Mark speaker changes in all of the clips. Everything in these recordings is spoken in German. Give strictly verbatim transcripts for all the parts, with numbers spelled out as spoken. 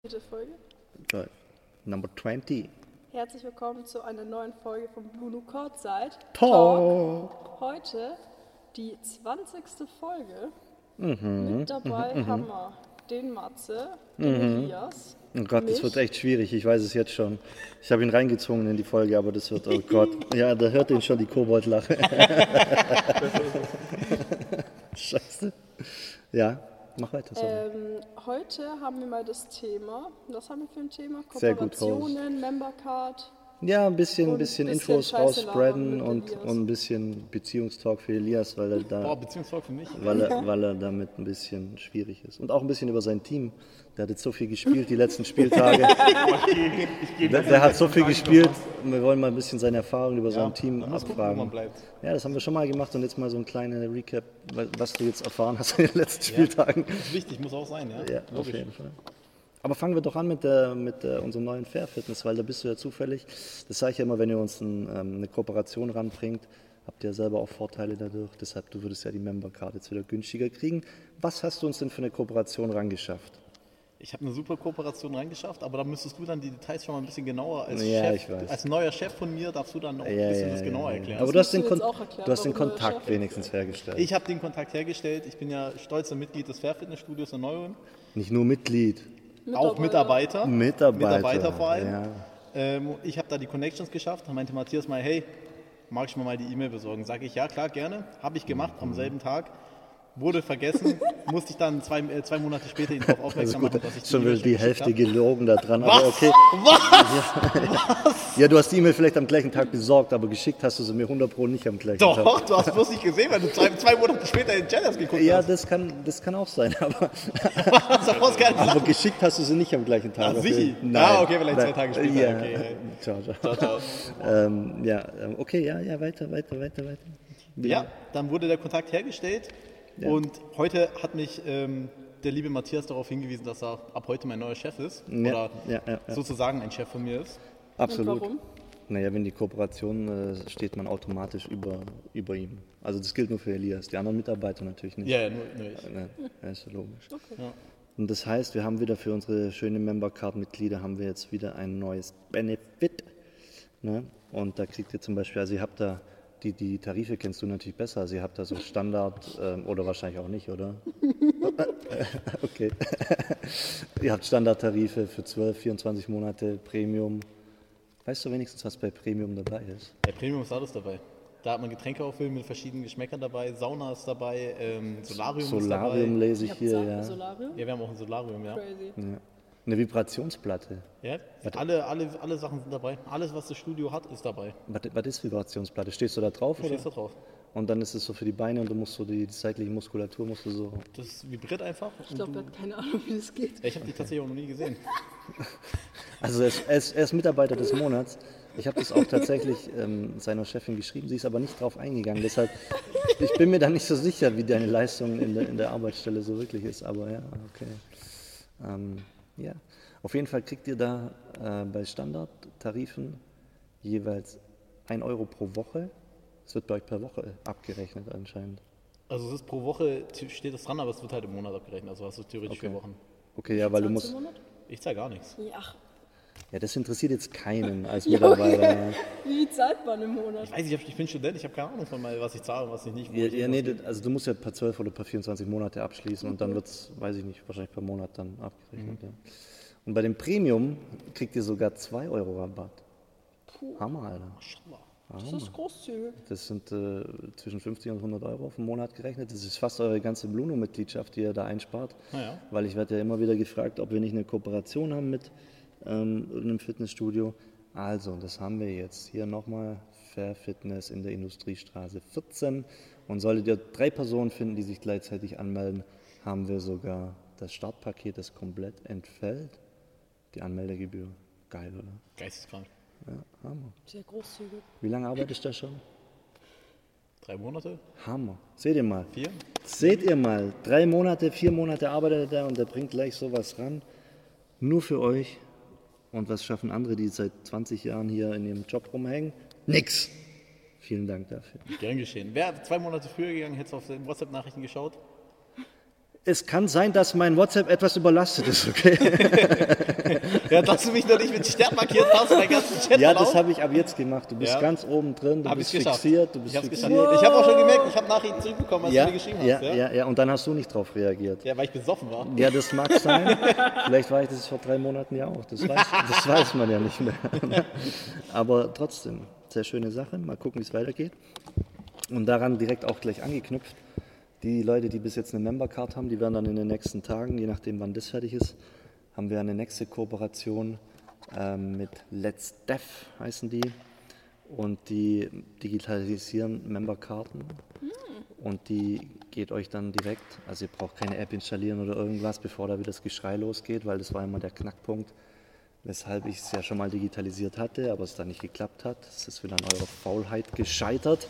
Speaker 1: Vierte Folge.
Speaker 2: Right. Number twenty.
Speaker 1: Herzlich willkommen zu einer neuen Folge vom Blue Nu Courtside
Speaker 2: Talk.
Speaker 1: Heute die zwanzigste Folge.
Speaker 2: Mhm.
Speaker 1: Mit dabei
Speaker 2: mhm.
Speaker 1: haben wir den Matze, den
Speaker 2: Mhm.
Speaker 1: Elias.
Speaker 2: Oh Gott,
Speaker 1: mich.
Speaker 2: das wird echt schwierig, ich weiß es jetzt schon. Ich habe ihn reingezwungen in die Folge, aber das wird, oh Gott. Ja, da hört ihn schon die Koboldlache. Scheiße. Ja, mach weiter. Sorry.
Speaker 1: Ähm, heute haben wir mal das Thema, was haben wir für ein Thema?
Speaker 2: Sehr gut,
Speaker 1: Kooperationen, Membercard.
Speaker 2: Ja, ein bisschen,
Speaker 1: und
Speaker 2: bisschen
Speaker 1: ein bisschen
Speaker 2: Infos
Speaker 1: Scheiße
Speaker 2: rausspreaden
Speaker 1: labern
Speaker 2: und,
Speaker 1: mit Elias.
Speaker 2: und ein bisschen Beziehungstalk für Elias, weil er da,
Speaker 3: Boah, Beziehungstalk für mich.
Speaker 2: weil er, weil er damit ein bisschen schwierig ist. Und auch ein bisschen über sein Team. Der hat jetzt so viel gespielt die letzten Spieltage. der, der hat so viel gespielt. Und wir wollen mal ein bisschen seine Erfahrungen über sein Team
Speaker 3: man muss gucken, wo
Speaker 2: abfragen.
Speaker 3: man bleibt.
Speaker 2: Ja, das haben wir schon mal gemacht und jetzt mal so ein kleiner Recap, was du jetzt erfahren hast in den letzten Spieltagen.
Speaker 3: Das ist wichtig, muss auch sein, ja.
Speaker 2: Ja, auf
Speaker 3: Logisch.
Speaker 2: jeden Fall. Aber fangen wir doch an mit, der, mit der, unserem neuen Fair Fitness, weil da bist du ja zufällig. Das sage ich ja immer, wenn ihr uns ein, ähm, eine Kooperation ranbringt, habt ihr ja selber auch Vorteile dadurch. Deshalb, du würdest ja die Member-Card jetzt wieder günstiger kriegen. Was hast du uns denn für eine Kooperation rangeschafft?
Speaker 3: Ich habe eine super Kooperation reingeschafft, aber da müsstest du dann die Details schon mal ein bisschen genauer als
Speaker 2: Ja,
Speaker 3: Chef,
Speaker 2: ich weiß.
Speaker 3: als neuer Chef von mir, darfst du dann noch ein
Speaker 2: Ja,
Speaker 3: bisschen
Speaker 2: ja,
Speaker 3: das
Speaker 2: ja,
Speaker 3: genauer
Speaker 2: ja.
Speaker 3: erklären.
Speaker 2: Aber du hast den,
Speaker 1: musst du
Speaker 2: Kon
Speaker 1: jetzt auch erklären,
Speaker 2: du hast den
Speaker 1: warum du
Speaker 2: Kontakt
Speaker 1: Chef
Speaker 2: wenigstens hergestellt.
Speaker 3: Ich habe den Kontakt hergestellt, ich bin ja stolzer Mitglied des Fair Fitness Studios in Neuem,
Speaker 2: Nicht nur Mitglied,
Speaker 3: auch Mitarbeiter,
Speaker 2: Mitarbeiter.
Speaker 3: Mitarbeiter vor allem.
Speaker 2: Ja.
Speaker 3: Ähm, ich habe da die Connections geschafft, da meinte Matthias mal, hey, mag ich mir mal die E-Mail besorgen? Sage ich, ja klar, gerne, habe ich gemacht am selben Tag. Wurde vergessen, musste ich dann zwei, äh, zwei Monate später ihn darauf
Speaker 2: Das ist
Speaker 3: aufmerksam
Speaker 2: gut,
Speaker 3: machen, dass ich
Speaker 2: schon
Speaker 3: E-Mail
Speaker 2: wieder die
Speaker 3: geschickt
Speaker 2: Hälfte
Speaker 3: habe.
Speaker 2: gelogen da dran,
Speaker 3: Was?
Speaker 2: aber okay.
Speaker 3: Was?
Speaker 2: Ja, du hast die E-Mail vielleicht am gleichen Tag besorgt, aber geschickt hast du sie mir hundert Pro nicht am gleichen Tag.
Speaker 3: Doch, du hast bloß nicht gesehen, weil du zwei, zwei Monate später in Challenge geguckt
Speaker 2: Ja,
Speaker 3: hast.
Speaker 2: das kann, das kann auch sein, aber,
Speaker 3: Das ist doch gar nicht
Speaker 2: aber geschickt hast du sie nicht am gleichen Tag.
Speaker 3: Ah, sicher?
Speaker 2: Nein.
Speaker 3: Ah, okay, vielleicht zwei
Speaker 2: Nein.
Speaker 3: Tage später,
Speaker 2: Ja.
Speaker 3: okay.
Speaker 2: Ciao, ciao.
Speaker 3: Ciao, ciao.
Speaker 2: Ähm, ja, ähm, okay, ja, ja, weiter, weiter, weiter, weiter.
Speaker 3: Ja, dann wurde der Kontakt hergestellt
Speaker 2: Ja.
Speaker 3: und heute hat mich ähm, der liebe Matthias darauf hingewiesen, dass er ab heute mein neuer Chef ist
Speaker 2: Ja,
Speaker 3: oder
Speaker 2: ja, ja, ja.
Speaker 3: sozusagen ein Chef von mir ist.
Speaker 2: Absolut.
Speaker 1: Und warum?
Speaker 2: Naja, wenn die Kooperation äh, steht man automatisch über, über ihm. Also das gilt nur für Elias, die anderen Mitarbeiter natürlich nicht.
Speaker 3: Ja, ja, nur, nur ich.
Speaker 2: Ne, ja, ist ja logisch.
Speaker 3: Ja.
Speaker 2: Und das heißt, wir haben wieder für unsere schöne Member-Card-Mitglieder haben wir jetzt wieder ein neues Benefit. Ne? Und da kriegt ihr zum Beispiel, also ihr habt da, die, die Tarife kennst du natürlich besser, also ihr habt da so Standard, ähm, oder wahrscheinlich auch nicht, oder? Okay. Ihr habt Standardtarife für zwölf, vierundzwanzig Monate, Premium. Weißt du wenigstens, was bei Premium dabei ist?
Speaker 3: Der Premium ist alles dabei. Da hat man Getränke auffüllen mit verschiedenen Geschmäckern dabei, Sauna ist dabei, ähm, Solarium,
Speaker 2: Solarium
Speaker 3: ist
Speaker 2: lese ich
Speaker 1: Ihr habt
Speaker 2: hier,
Speaker 1: Sa-
Speaker 2: ja.
Speaker 1: Solarium?
Speaker 3: dabei. Ja, wir haben auch ein Solarium, ja.
Speaker 1: Crazy.
Speaker 2: ja. Eine Vibrationsplatte.
Speaker 3: ja. Alle, alle, alle Sachen sind dabei. Alles, was das Studio hat, ist dabei.
Speaker 2: Was, was ist Vibrationsplatte? Stehst du da drauf?
Speaker 3: Du
Speaker 2: Oder?
Speaker 3: stehst da drauf.
Speaker 2: Und dann ist es so für die Beine und du musst so die, die seitliche Muskulatur musst du so.
Speaker 3: Das vibriert einfach.
Speaker 1: Ich glaube, er hat keine Ahnung, wie das geht.
Speaker 3: Ja, ich habe die tatsächlich auch noch nie gesehen.
Speaker 2: Also er ist, er ist, er ist Mitarbeiter des Monats. Ich habe das auch tatsächlich ähm, seiner Chefin geschrieben, sie ist aber nicht drauf eingegangen. Deshalb, ich bin mir da nicht so sicher, wie deine Leistung in der, in der Arbeitsstelle so wirklich ist. Aber ja, okay. Ähm, ja, auf jeden Fall kriegt ihr da äh, bei Standardtarifen jeweils ein Euro pro Woche. Es wird bei euch per Woche abgerechnet anscheinend.
Speaker 3: Also es ist pro Woche, steht das dran, aber es wird halt im Monat abgerechnet. Also hast du theoretisch
Speaker 2: Okay.
Speaker 3: vier Wochen.
Speaker 2: Okay, ja, weil du
Speaker 1: Zahlst
Speaker 2: musst.
Speaker 1: im Monat?
Speaker 3: Ich zahle gar nichts.
Speaker 1: Ja, ach,
Speaker 2: Ja, das interessiert jetzt keinen als
Speaker 1: Ja,
Speaker 2: Mitarbeiter.
Speaker 1: okay. Wie zahlt man im Monat?
Speaker 3: Ich weiß nicht, ich bin Student, ich habe keine Ahnung von mal, was ich zahle und was ich nicht. wo
Speaker 2: Ja,
Speaker 3: ich
Speaker 2: ja,
Speaker 3: irgendwas
Speaker 2: nee,
Speaker 3: gebe.
Speaker 2: das- also du musst ja per zwölf oder per vierundzwanzig Monate abschließen und dann wird es, weiß ich nicht, wahrscheinlich per Monat dann abgerechnet. Ja. Und bei dem Premium kriegt ihr sogar zwei Euro Rabatt. Hammer, Alter.
Speaker 3: Maschallah.
Speaker 1: Das ist großzügig.
Speaker 2: Das sind äh, zwischen fünfzig und hundert Euro auf den Monat gerechnet. Das ist fast eure ganze Blue Nu-Mitgliedschaft, die ihr da einspart.
Speaker 3: Naja.
Speaker 2: Weil ich werde ja immer wieder gefragt, ob wir nicht eine Kooperation haben mit ähm, einem Fitnessstudio. Also, das haben wir jetzt. Hier nochmal Fair Fitness in der Industriestraße vierzehn. Und solltet ihr drei Personen finden, die sich gleichzeitig anmelden, haben wir sogar das Startpaket, das komplett entfällt. Die Anmeldegebühr. Geil, oder?
Speaker 3: Geisteskrank.
Speaker 2: Ja, Hammer.
Speaker 1: Sehr großzügig.
Speaker 2: Wie lange arbeitest du da schon?
Speaker 3: Drei Monate?
Speaker 2: Hammer. Seht ihr mal.
Speaker 3: Vier?
Speaker 2: Seht ihr mal. Drei Monate, vier Monate arbeitet er da und der bringt gleich sowas ran. Nur für euch. Und was schaffen andere, die seit zwanzig Jahren hier in ihrem Job rumhängen? Nix. Vielen Dank dafür.
Speaker 3: Gern geschehen. Wäre zwei Monate früher gegangen, hättest du auf den WhatsApp-Nachrichten geschaut?
Speaker 2: Es kann sein, dass mein WhatsApp etwas überlastet ist, okay?
Speaker 3: dass du mich noch nicht mit Stern markiert hast und deinen ganzen Chat
Speaker 2: Ja, das
Speaker 3: erlaubt.
Speaker 2: habe ich ab jetzt gemacht. Du bist
Speaker 3: Ja.
Speaker 2: ganz oben drin, du
Speaker 3: Hab
Speaker 2: bist
Speaker 3: ich's geschafft.
Speaker 2: fixiert, du bist
Speaker 3: Ich hab's
Speaker 2: fixiert.
Speaker 3: geschafft. Ich habe auch schon gemerkt, ich habe Nachrichten zurückbekommen, als
Speaker 2: Ja,
Speaker 3: du mir geschrieben
Speaker 2: ja,
Speaker 3: hast.
Speaker 2: ja,
Speaker 3: Ja?
Speaker 2: ja, und dann hast du nicht drauf reagiert.
Speaker 3: ja, weil ich besoffen war.
Speaker 2: Ja, das mag sein. Vielleicht war ich das vor drei Monaten ja auch. Das weiß, das weiß man ja nicht mehr. Aber trotzdem, sehr schöne Sache. Mal gucken, wie es weitergeht. Und daran direkt auch gleich angeknüpft. Die Leute, die bis jetzt eine Member-Card haben, die werden dann in den nächsten Tagen, je nachdem wann das fertig ist, haben wir eine nächste Kooperation ähm, mit Let's Dev, heißen die. Und die digitalisieren Member-Karten. Und die geht euch dann direkt, also ihr braucht keine App installieren oder irgendwas, bevor da wieder das Geschrei losgeht, weil das war immer der Knackpunkt, weshalb ich es ja schon mal digitalisiert hatte, aber es dann nicht geklappt hat. Es ist wieder an eurer Faulheit gescheitert.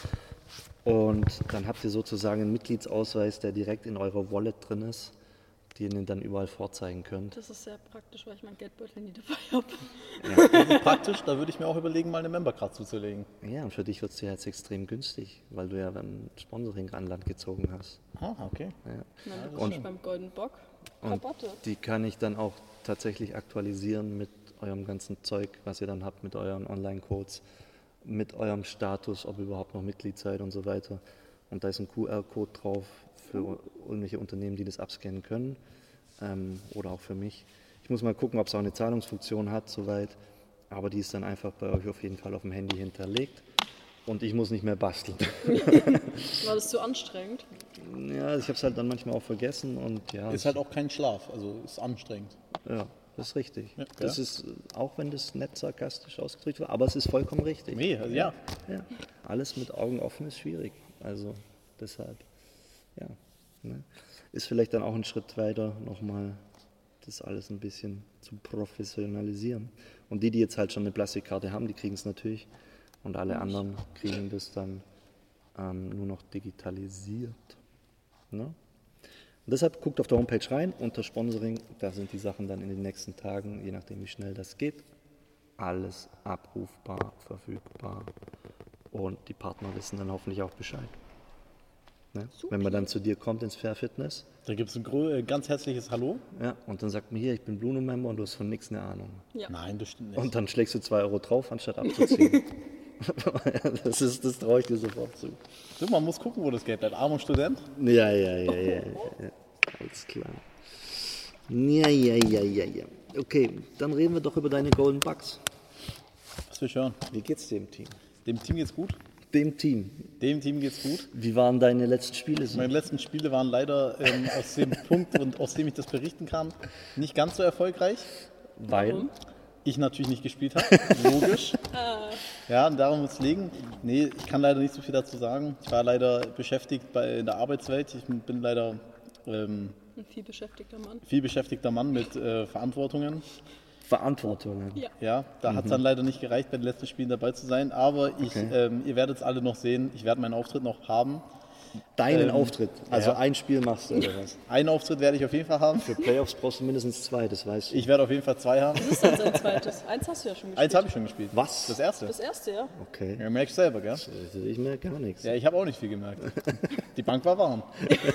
Speaker 2: Und dann habt ihr sozusagen einen Mitgliedsausweis, der direkt in eurer Wallet drin ist, den ihr dann überall vorzeigen könnt.
Speaker 1: Das ist sehr praktisch, weil ich mein Geldbeutel nie dabei habe.
Speaker 3: Also praktisch, da würde ich mir auch überlegen, mal eine Member-Card zuzulegen.
Speaker 2: Ja, und für dich wird es ja jetzt extrem günstig, weil du ja dann Sponsoring an Land gezogen hast.
Speaker 3: Ah, okay.
Speaker 2: Ja.
Speaker 1: Dann
Speaker 2: Und-
Speaker 1: bekomme ich beim Golden Bock
Speaker 2: Und
Speaker 1: Rabatte.
Speaker 2: die kann ich dann auch tatsächlich aktualisieren mit eurem ganzen Zeug, was ihr dann habt, mit euren Online-Codes, mit eurem Status, ob ihr überhaupt noch Mitglied seid und so weiter. Und da ist ein Q R-Code drauf für irgendwelche Unternehmen, die das abscannen können, ähm, oder auch für mich. Ich muss mal gucken, ob es auch eine Zahlungsfunktion hat, soweit. Aber die ist dann einfach bei euch auf jeden Fall auf dem Handy hinterlegt. Und ich muss nicht mehr basteln.
Speaker 1: War das zu anstrengend?
Speaker 2: Ja, ich habe es halt dann manchmal auch vergessen und ja.
Speaker 3: Ist halt auch kein Schlaf, also ist anstrengend.
Speaker 2: Ja, das ist richtig.
Speaker 3: Ja,
Speaker 2: das
Speaker 3: ja.
Speaker 2: ist, äh, auch wenn das nett sarkastisch ausgedrückt war, aber es ist vollkommen richtig.
Speaker 3: Nee, also ja.
Speaker 2: Ja, alles mit Augen offen ist schwierig. Also deshalb, ja. Ne? Ist vielleicht dann auch ein Schritt weiter, nochmal das alles ein bisschen zu professionalisieren. Und die, die jetzt halt schon eine Plastikkarte haben, die kriegen es natürlich. Und alle anderen kriegen das dann ähm, nur noch digitalisiert. Ne? Und deshalb guckt auf der Homepage rein, unter Sponsoring, da sind die Sachen dann in den nächsten Tagen, je nachdem wie schnell das geht, alles abrufbar, verfügbar und die Partner wissen dann hoffentlich auch Bescheid. Ne? Wenn man dann zu dir kommt ins Fair Fitness,
Speaker 3: Da gibt es ein gro- äh, ganz herzliches Hallo.
Speaker 2: ja, und dann sagt man hier, ich bin Bluno-Member und du hast von nichts eine Ahnung.
Speaker 1: Ja.
Speaker 3: Nein, das stimmt nicht.
Speaker 2: Und dann schlägst du zwei Euro drauf, anstatt abzuziehen. das ist, das traue ich dir sofort zu.
Speaker 3: So, man muss gucken, wo das Geld bleibt. Armer Student.
Speaker 2: Ja, ja, ja, ja, ja, ja. Alles klar. Ja, ja, ja, ja, ja. Okay, dann reden wir doch über deine Golden Bucks.
Speaker 3: Was will ich hören?
Speaker 2: Wie geht's dem Team?
Speaker 3: Dem Team geht's gut.
Speaker 2: Dem Team.
Speaker 3: Dem Team geht's gut.
Speaker 2: Wie waren deine letzten Spiele so?
Speaker 3: Meine letzten Spiele waren leider ähm, aus dem Punkt, und aus dem ich das berichten kann, nicht ganz so erfolgreich.
Speaker 2: Weil?
Speaker 3: Ich natürlich nicht gespielt habe, logisch. Ja, und darum muss es liegen. Nee, ich kann leider nicht so viel dazu sagen. Ich war leider beschäftigt bei, in der Arbeitswelt. Ich bin leider ähm,
Speaker 1: Ein viel beschäftigter Mann.
Speaker 3: viel beschäftigter Mann mit äh, Verantwortungen.
Speaker 2: Verantwortung.
Speaker 1: Ja.
Speaker 3: Ja, da hat es dann leider nicht gereicht, bei den letzten Spielen dabei zu sein. Aber ich,
Speaker 2: Okay.
Speaker 3: ähm, ihr werdet es alle noch sehen. Ich werde meinen Auftritt noch haben.
Speaker 2: Deinen
Speaker 3: Ähm,
Speaker 2: Auftritt. Also
Speaker 3: ja.
Speaker 2: ein Spiel machst du oder was?
Speaker 3: Einen Auftritt werde ich auf jeden Fall haben.
Speaker 2: Für Playoffs brauchst du mindestens zwei, das weißt du.
Speaker 3: Ich werde auf jeden Fall zwei haben.
Speaker 1: Das ist dann sein zweites. Eins hast du ja schon gespielt.
Speaker 3: Eins habe ich schon gespielt.
Speaker 2: Was?
Speaker 3: Das erste.
Speaker 1: Das erste, ja.
Speaker 2: Okay.
Speaker 3: Ja, merkst du selber, gell?
Speaker 2: Also ich merke gar nichts.
Speaker 3: Ja, ich habe auch nicht viel gemerkt. Die Bank war warm.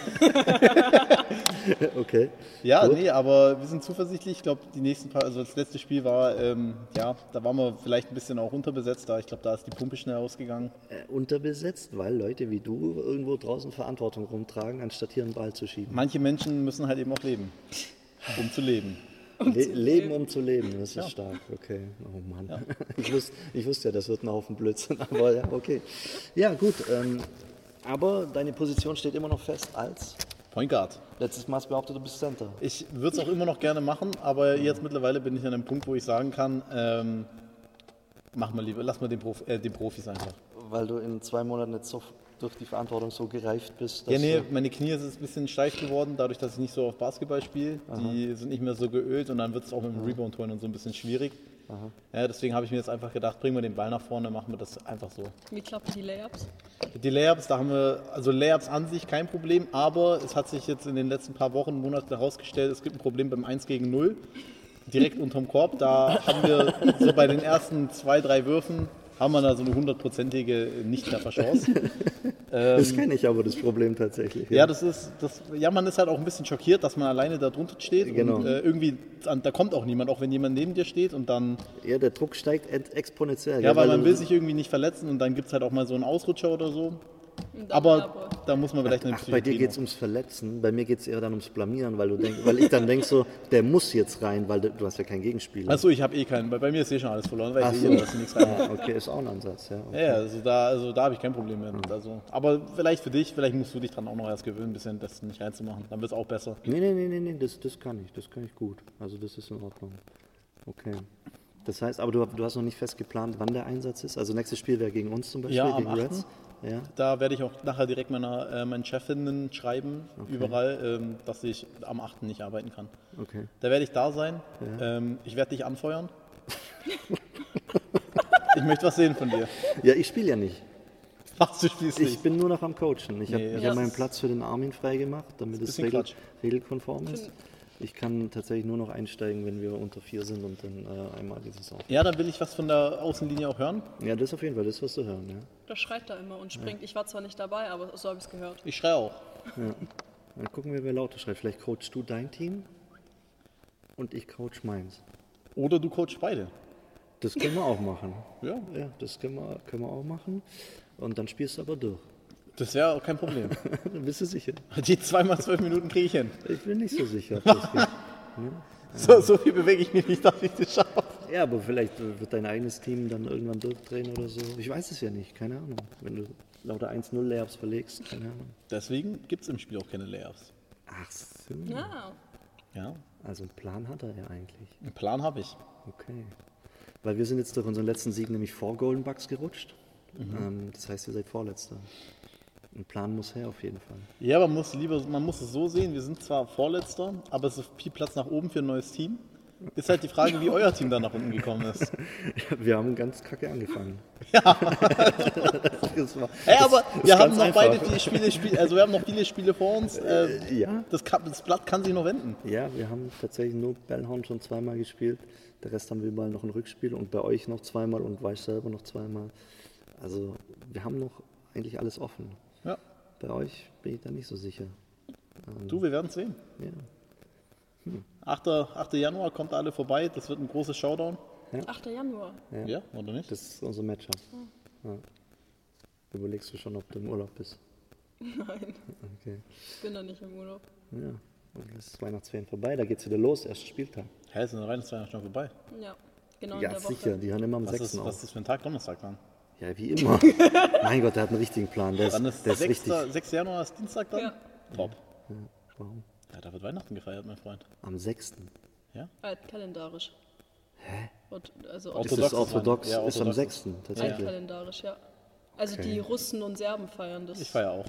Speaker 2: Okay.
Speaker 3: Ja,
Speaker 2: Gut.
Speaker 3: nee, aber wir sind zuversichtlich. Ich glaube, die nächsten paar, also das letzte Spiel war, ähm, ja, da waren wir vielleicht ein bisschen auch unterbesetzt. Da ich glaube, da ist die Pumpe schnell ausgegangen.
Speaker 2: Äh, unterbesetzt, weil Leute wie du irgendwo draußen Verantwortung rumtragen, anstatt hier einen Ball zu schieben.
Speaker 3: Manche Menschen müssen halt eben auch leben, um zu leben.
Speaker 2: Le leben, um zu leben, das ist
Speaker 3: Ja.
Speaker 2: stark, okay. Oh Mann. Ich, wusste, ich wusste ja, das wird ein Haufen Blödsinn, aber ja, okay. Ja, gut. Ähm, aber deine Position steht immer noch fest als,
Speaker 3: Point Guard.
Speaker 2: letztes Mal hast du behauptet, du bist Center.
Speaker 3: Ich würde es auch immer noch gerne machen, aber jetzt mittlerweile bin ich an einem Punkt, wo ich sagen kann, ähm, mach mal lieber, lass mal den, Prof, äh, den Profis einfach.
Speaker 2: Weil du in zwei Monaten jetzt so durch die Verantwortung so gereift bist, dass
Speaker 3: Ja, nee,
Speaker 2: du,
Speaker 3: meine Knie sind ein bisschen steif geworden, dadurch, dass ich nicht so auf Basketball spiele. Die sind nicht mehr so geölt und dann wird es auch mit dem Rebound-Holen und so ein bisschen schwierig. Ja, deswegen habe ich mir jetzt einfach gedacht, bringen wir den Ball nach vorne, machen wir das einfach so.
Speaker 1: Wie klappen die Layups?
Speaker 3: Die Layups, da haben wir, also Layups an sich kein Problem, aber es hat sich jetzt in den letzten paar Wochen, Monaten herausgestellt, es gibt ein Problem beim eins gegen null, direkt unterm Korb. Da haben wir so bei den ersten zwei, drei Würfen, haben wir da so eine hundertprozentige Nichttrefferchance.
Speaker 2: Das kenne ich aber, das Problem tatsächlich.
Speaker 3: Ja, das ist, das, ja, man ist halt auch ein bisschen schockiert, dass man alleine da drunter steht.
Speaker 2: Genau.
Speaker 3: Und äh, irgendwie, da kommt auch niemand, auch wenn jemand neben dir steht und dann...
Speaker 2: Ja, der Druck steigt ent- exponentiell.
Speaker 3: Ja, weil man
Speaker 2: du-
Speaker 3: will sich irgendwie nicht verletzen und dann gibt es halt auch mal so einen Ausrutscher oder so.
Speaker 1: Und dann
Speaker 3: Aber
Speaker 1: aber-
Speaker 3: da muss man vielleicht eine
Speaker 2: Ach, bei dir
Speaker 3: Psychiatrie
Speaker 2: geht es ums Verletzen, bei mir geht es eher dann ums Blamieren, weil, du denk, weil ich dann denke so, der muss jetzt rein, weil du, du hast ja keinen Gegenspieler.
Speaker 3: Achso, ich habe eh keinen, bei, bei mir ist eh schon alles verloren, weil
Speaker 2: Ach
Speaker 3: ich
Speaker 2: so.
Speaker 3: sehe, dass nichts rein.
Speaker 2: Ah, okay, ist auch ein Ansatz, ja. Okay.
Speaker 3: Ja, also da, also da habe ich kein Problem mit. Also, aber vielleicht für dich, vielleicht musst du dich dran auch noch erst gewöhnen, ein bisschen das nicht reinzumachen. Dann wird es auch besser.
Speaker 2: Nee, nee, nee, nee, nee das, das kann ich, das kann ich gut. Also das ist in Ordnung. Okay. Das heißt, aber du, du hast noch nicht fest geplant, wann der Einsatz ist? Also nächstes Spiel wäre gegen uns zum Beispiel,
Speaker 3: Ja, am
Speaker 2: gegen
Speaker 3: achten
Speaker 2: Reds. Ja,
Speaker 3: Da werde ich auch nachher direkt meiner, äh, meinen Chefinnen schreiben, überall, ähm, dass ich am achten nicht arbeiten kann.
Speaker 2: okay.
Speaker 3: Da werde ich da sein. Ähm, ich werde dich anfeuern. Ich möchte was sehen von dir.
Speaker 2: Ja, ich spiele ja nicht.
Speaker 3: Was, du spielst
Speaker 2: Ich
Speaker 3: nicht?
Speaker 2: bin nur noch am Coachen. Ich habe
Speaker 3: Nee,
Speaker 2: ich
Speaker 1: das
Speaker 2: hab meinen
Speaker 1: ist-
Speaker 2: Platz für den Armin freigemacht, damit es
Speaker 3: bisschen
Speaker 2: regel,
Speaker 3: Quatsch.
Speaker 2: regelkonform ist. Ich kann tatsächlich nur noch einsteigen, wenn wir unter vier sind und dann äh, einmal dieses auf.
Speaker 3: Ja, dann will ich was von der Außenlinie auch hören.
Speaker 2: Ja, das auf jeden Fall, das wirst du hören, ja.
Speaker 1: Da schreit er immer und springt. Ich war zwar nicht dabei, aber so habe ich es gehört.
Speaker 3: Ich schreie auch.
Speaker 2: Dann gucken wir, wer lauter schreit. Vielleicht coachst du dein Team und ich coach meins.
Speaker 3: Oder du coachst beide.
Speaker 2: Das können wir auch machen.
Speaker 3: Ja.
Speaker 2: Ja, das können wir, können wir auch machen. Und dann spielst du aber durch.
Speaker 3: Das wäre auch kein Problem.
Speaker 2: Dann bist du sicher.
Speaker 3: Die zweimal zwölf Minuten kriege ich hin.
Speaker 2: Ich bin nicht so sicher, ob das geht.
Speaker 3: So, so viel bewege ich mich nicht, dass ich das schaffe.
Speaker 2: Ja, aber vielleicht wird dein eigenes Team dann irgendwann durchdrehen oder so. Ich weiß es ja nicht, keine Ahnung. Wenn du lauter eins null Layups verlegst, keine Ahnung.
Speaker 3: Deswegen gibt es im Spiel auch keine Layups.
Speaker 2: Ach so.
Speaker 1: Ah,
Speaker 3: Ja,
Speaker 2: Also einen Plan hat er ja eigentlich.
Speaker 3: einen Plan habe ich.
Speaker 2: Okay. Weil wir sind jetzt durch unseren letzten Sieg nämlich vor Golden Bucks gerutscht. Ähm, das heißt, ihr seid Vorletzter. Ein Plan muss her auf jeden Fall.
Speaker 3: Ja, man muss, lieber, man muss es so sehen, wir sind zwar Vorletzter, aber es ist viel Platz nach oben für ein neues Team. Ist halt die Frage, wie euer Team da nach unten gekommen ist.
Speaker 2: Wir haben ganz kacke angefangen. Ja. das war,
Speaker 3: Hey, aber
Speaker 2: das ist
Speaker 3: wir haben
Speaker 2: ganz
Speaker 3: noch
Speaker 2: einfach.
Speaker 3: beide viele Spiele, Spiel, also wir haben noch viele Spiele vor uns. Äh,
Speaker 2: Ja.
Speaker 3: das, kann, das Blatt kann sich noch wenden.
Speaker 2: Ja, wir haben tatsächlich nur Bellhorn schon zweimal gespielt. Der Rest haben wir mal noch ein Rückspiel und bei euch noch zweimal und Weiß selber noch zweimal. Also wir haben noch eigentlich alles offen.
Speaker 3: Ja.
Speaker 2: Bei euch bin ich da nicht so sicher.
Speaker 3: Du, wir werden sehen.
Speaker 2: Ja.
Speaker 3: achter Januar kommt alle vorbei, das wird ein großes Showdown.
Speaker 1: achter Januar.
Speaker 3: Ja, oder nicht?
Speaker 2: Das ist unser Matchup. Ja. Überlegst du schon, ob du im Urlaub bist?
Speaker 1: Nein,
Speaker 2: Okay.
Speaker 1: ich bin da nicht im Urlaub.
Speaker 2: Ja. Und das ist Weihnachtsferien vorbei, da geht's wieder los, erster Spieltag.
Speaker 3: Hä, ist in der Weihnachtszeit schon vorbei?
Speaker 1: Ja, genau in
Speaker 2: Ja,
Speaker 1: der Woche.
Speaker 2: sicher, die hören immer am
Speaker 3: Was ist,
Speaker 2: sechsten
Speaker 3: was ist
Speaker 2: auf.
Speaker 3: das für ein Tag? Donnerstag dann?
Speaker 2: Ja, wie immer. Mein Gott, der hat einen richtigen Plan. Der ist,
Speaker 3: Dann ist
Speaker 2: der ist richtig.
Speaker 3: sechster sechster Januar ist Dienstag dann?
Speaker 1: Ja.
Speaker 3: Top.
Speaker 2: Warum?
Speaker 3: Ja, da wird Weihnachten gefeiert, mein Freund.
Speaker 2: Am sechsten.
Speaker 1: Altkalendarisch. Hä? Und, also
Speaker 3: Orthodox
Speaker 2: Ist
Speaker 3: ist
Speaker 2: es orthodox?
Speaker 3: Ja,
Speaker 2: ist am
Speaker 3: orthodox.
Speaker 2: sechsten tatsächlich.
Speaker 1: altkalendarisch, ja. Also
Speaker 2: Okay.
Speaker 1: die Russen und Serben feiern das.
Speaker 3: Ich feiere auch.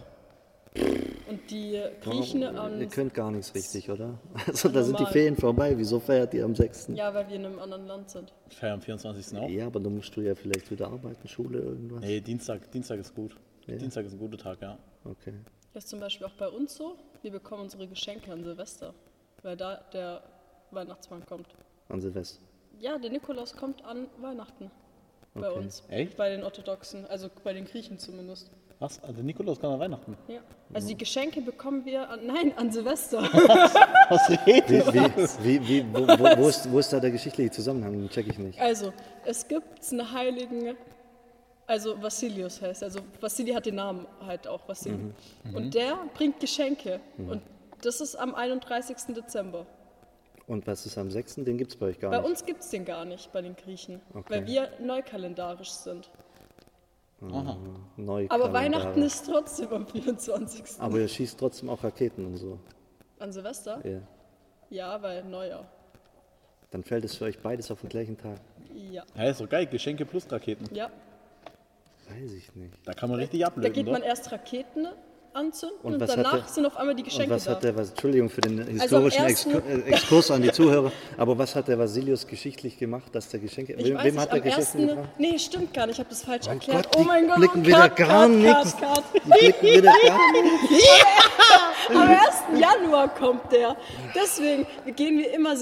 Speaker 1: Und die Griechen
Speaker 2: Warum? Ihr
Speaker 1: am...
Speaker 2: könnt gar nichts richtig, oder? Also da sind die
Speaker 1: normal.
Speaker 2: Ferien vorbei. Wieso feiert ihr am sechsten?
Speaker 1: Ja, weil wir in einem anderen Land sind.
Speaker 3: Ich feiere am vierundzwanzigsten auch.
Speaker 2: Ja, aber dann musst du ja vielleicht wieder arbeiten, Schule, irgendwas.
Speaker 3: Nee, Dienstag, Dienstag ist gut.
Speaker 2: Ja.
Speaker 3: Dienstag ist ein guter Tag, ja.
Speaker 2: Okay.
Speaker 1: Das ist zum Beispiel auch bei uns so. Wir bekommen unsere Geschenke an Silvester, weil da der Weihnachtsmann kommt.
Speaker 2: An Silvester.
Speaker 1: Ja, der Nikolaus kommt an Weihnachten bei
Speaker 2: Okay.
Speaker 1: uns.
Speaker 3: Echt?
Speaker 1: Bei den Orthodoxen, also bei den Griechen zumindest.
Speaker 3: Was? Also Nikolaus kann an Weihnachten.
Speaker 1: Ja. Also die Geschenke bekommen wir an, nein, an Silvester.
Speaker 3: Was redet
Speaker 2: Wie, wie, wie, wie, wo, wo, wo, ist, wo ist da der geschichtliche Zusammenhang? Den check ich nicht.
Speaker 1: Also, es gibt einen Heiligen, also Vassilius heißt, also Vassili hat den Namen halt auch, Vassili.
Speaker 2: Mhm.
Speaker 1: Und der bringt Geschenke. Und das ist am einunddreißigsten Dezember.
Speaker 2: Und was ist am sechsten? Den gibt es bei euch gar
Speaker 1: Bei
Speaker 2: nicht.
Speaker 1: uns gibt es den gar nicht, bei den Griechen,
Speaker 2: Okay.
Speaker 1: weil wir neukalendarisch sind.
Speaker 3: Aha.
Speaker 2: Neu
Speaker 1: Aber Weihnachten ist trotzdem am vierundzwanzigsten
Speaker 2: Aber ihr schießt trotzdem auch Raketen und so.
Speaker 1: An Silvester?
Speaker 2: Ja.
Speaker 1: Ja, weil Neujahr.
Speaker 2: Dann fällt es für euch beides auf den gleichen Tag.
Speaker 1: Ja.
Speaker 3: Ja, ist doch geil. Geschenke plus Raketen.
Speaker 1: Ja.
Speaker 2: Weiß ich nicht.
Speaker 3: Da kann man richtig
Speaker 1: Da
Speaker 3: ablösen,
Speaker 1: geht man
Speaker 3: doch.
Speaker 1: erst Raketen anzünden
Speaker 2: Und
Speaker 1: und,
Speaker 2: was hat
Speaker 1: danach
Speaker 2: der-
Speaker 1: sind auf einmal die
Speaker 2: Und
Speaker 1: Geschenke
Speaker 2: was
Speaker 1: da.
Speaker 2: hat der, was, Entschuldigung für den
Speaker 1: am
Speaker 2: historischen
Speaker 1: ersten-
Speaker 2: Exku- äh, Exkurs an die Zuhörer, aber was hat der Vasilius geschichtlich gemacht, dass der Geschenke,
Speaker 1: Ich
Speaker 2: wem,
Speaker 1: weiß
Speaker 2: wem
Speaker 1: nicht,
Speaker 2: hat der
Speaker 1: am
Speaker 2: Geschenke
Speaker 1: ersten,
Speaker 2: gebracht?
Speaker 1: nee, stimmt gar nicht, ich habe das falsch
Speaker 2: Oh
Speaker 1: erklärt.
Speaker 2: Gott,
Speaker 1: oh
Speaker 2: die
Speaker 1: mein Gott,
Speaker 2: blicken
Speaker 1: Cut,
Speaker 2: wieder
Speaker 1: Cut,
Speaker 2: gar
Speaker 1: Cut,
Speaker 2: nichts.
Speaker 1: Cut, Cut.
Speaker 2: Die blicken wieder gar nicht.
Speaker 1: Am ersten Januar kommt der. Deswegen gehen wir immer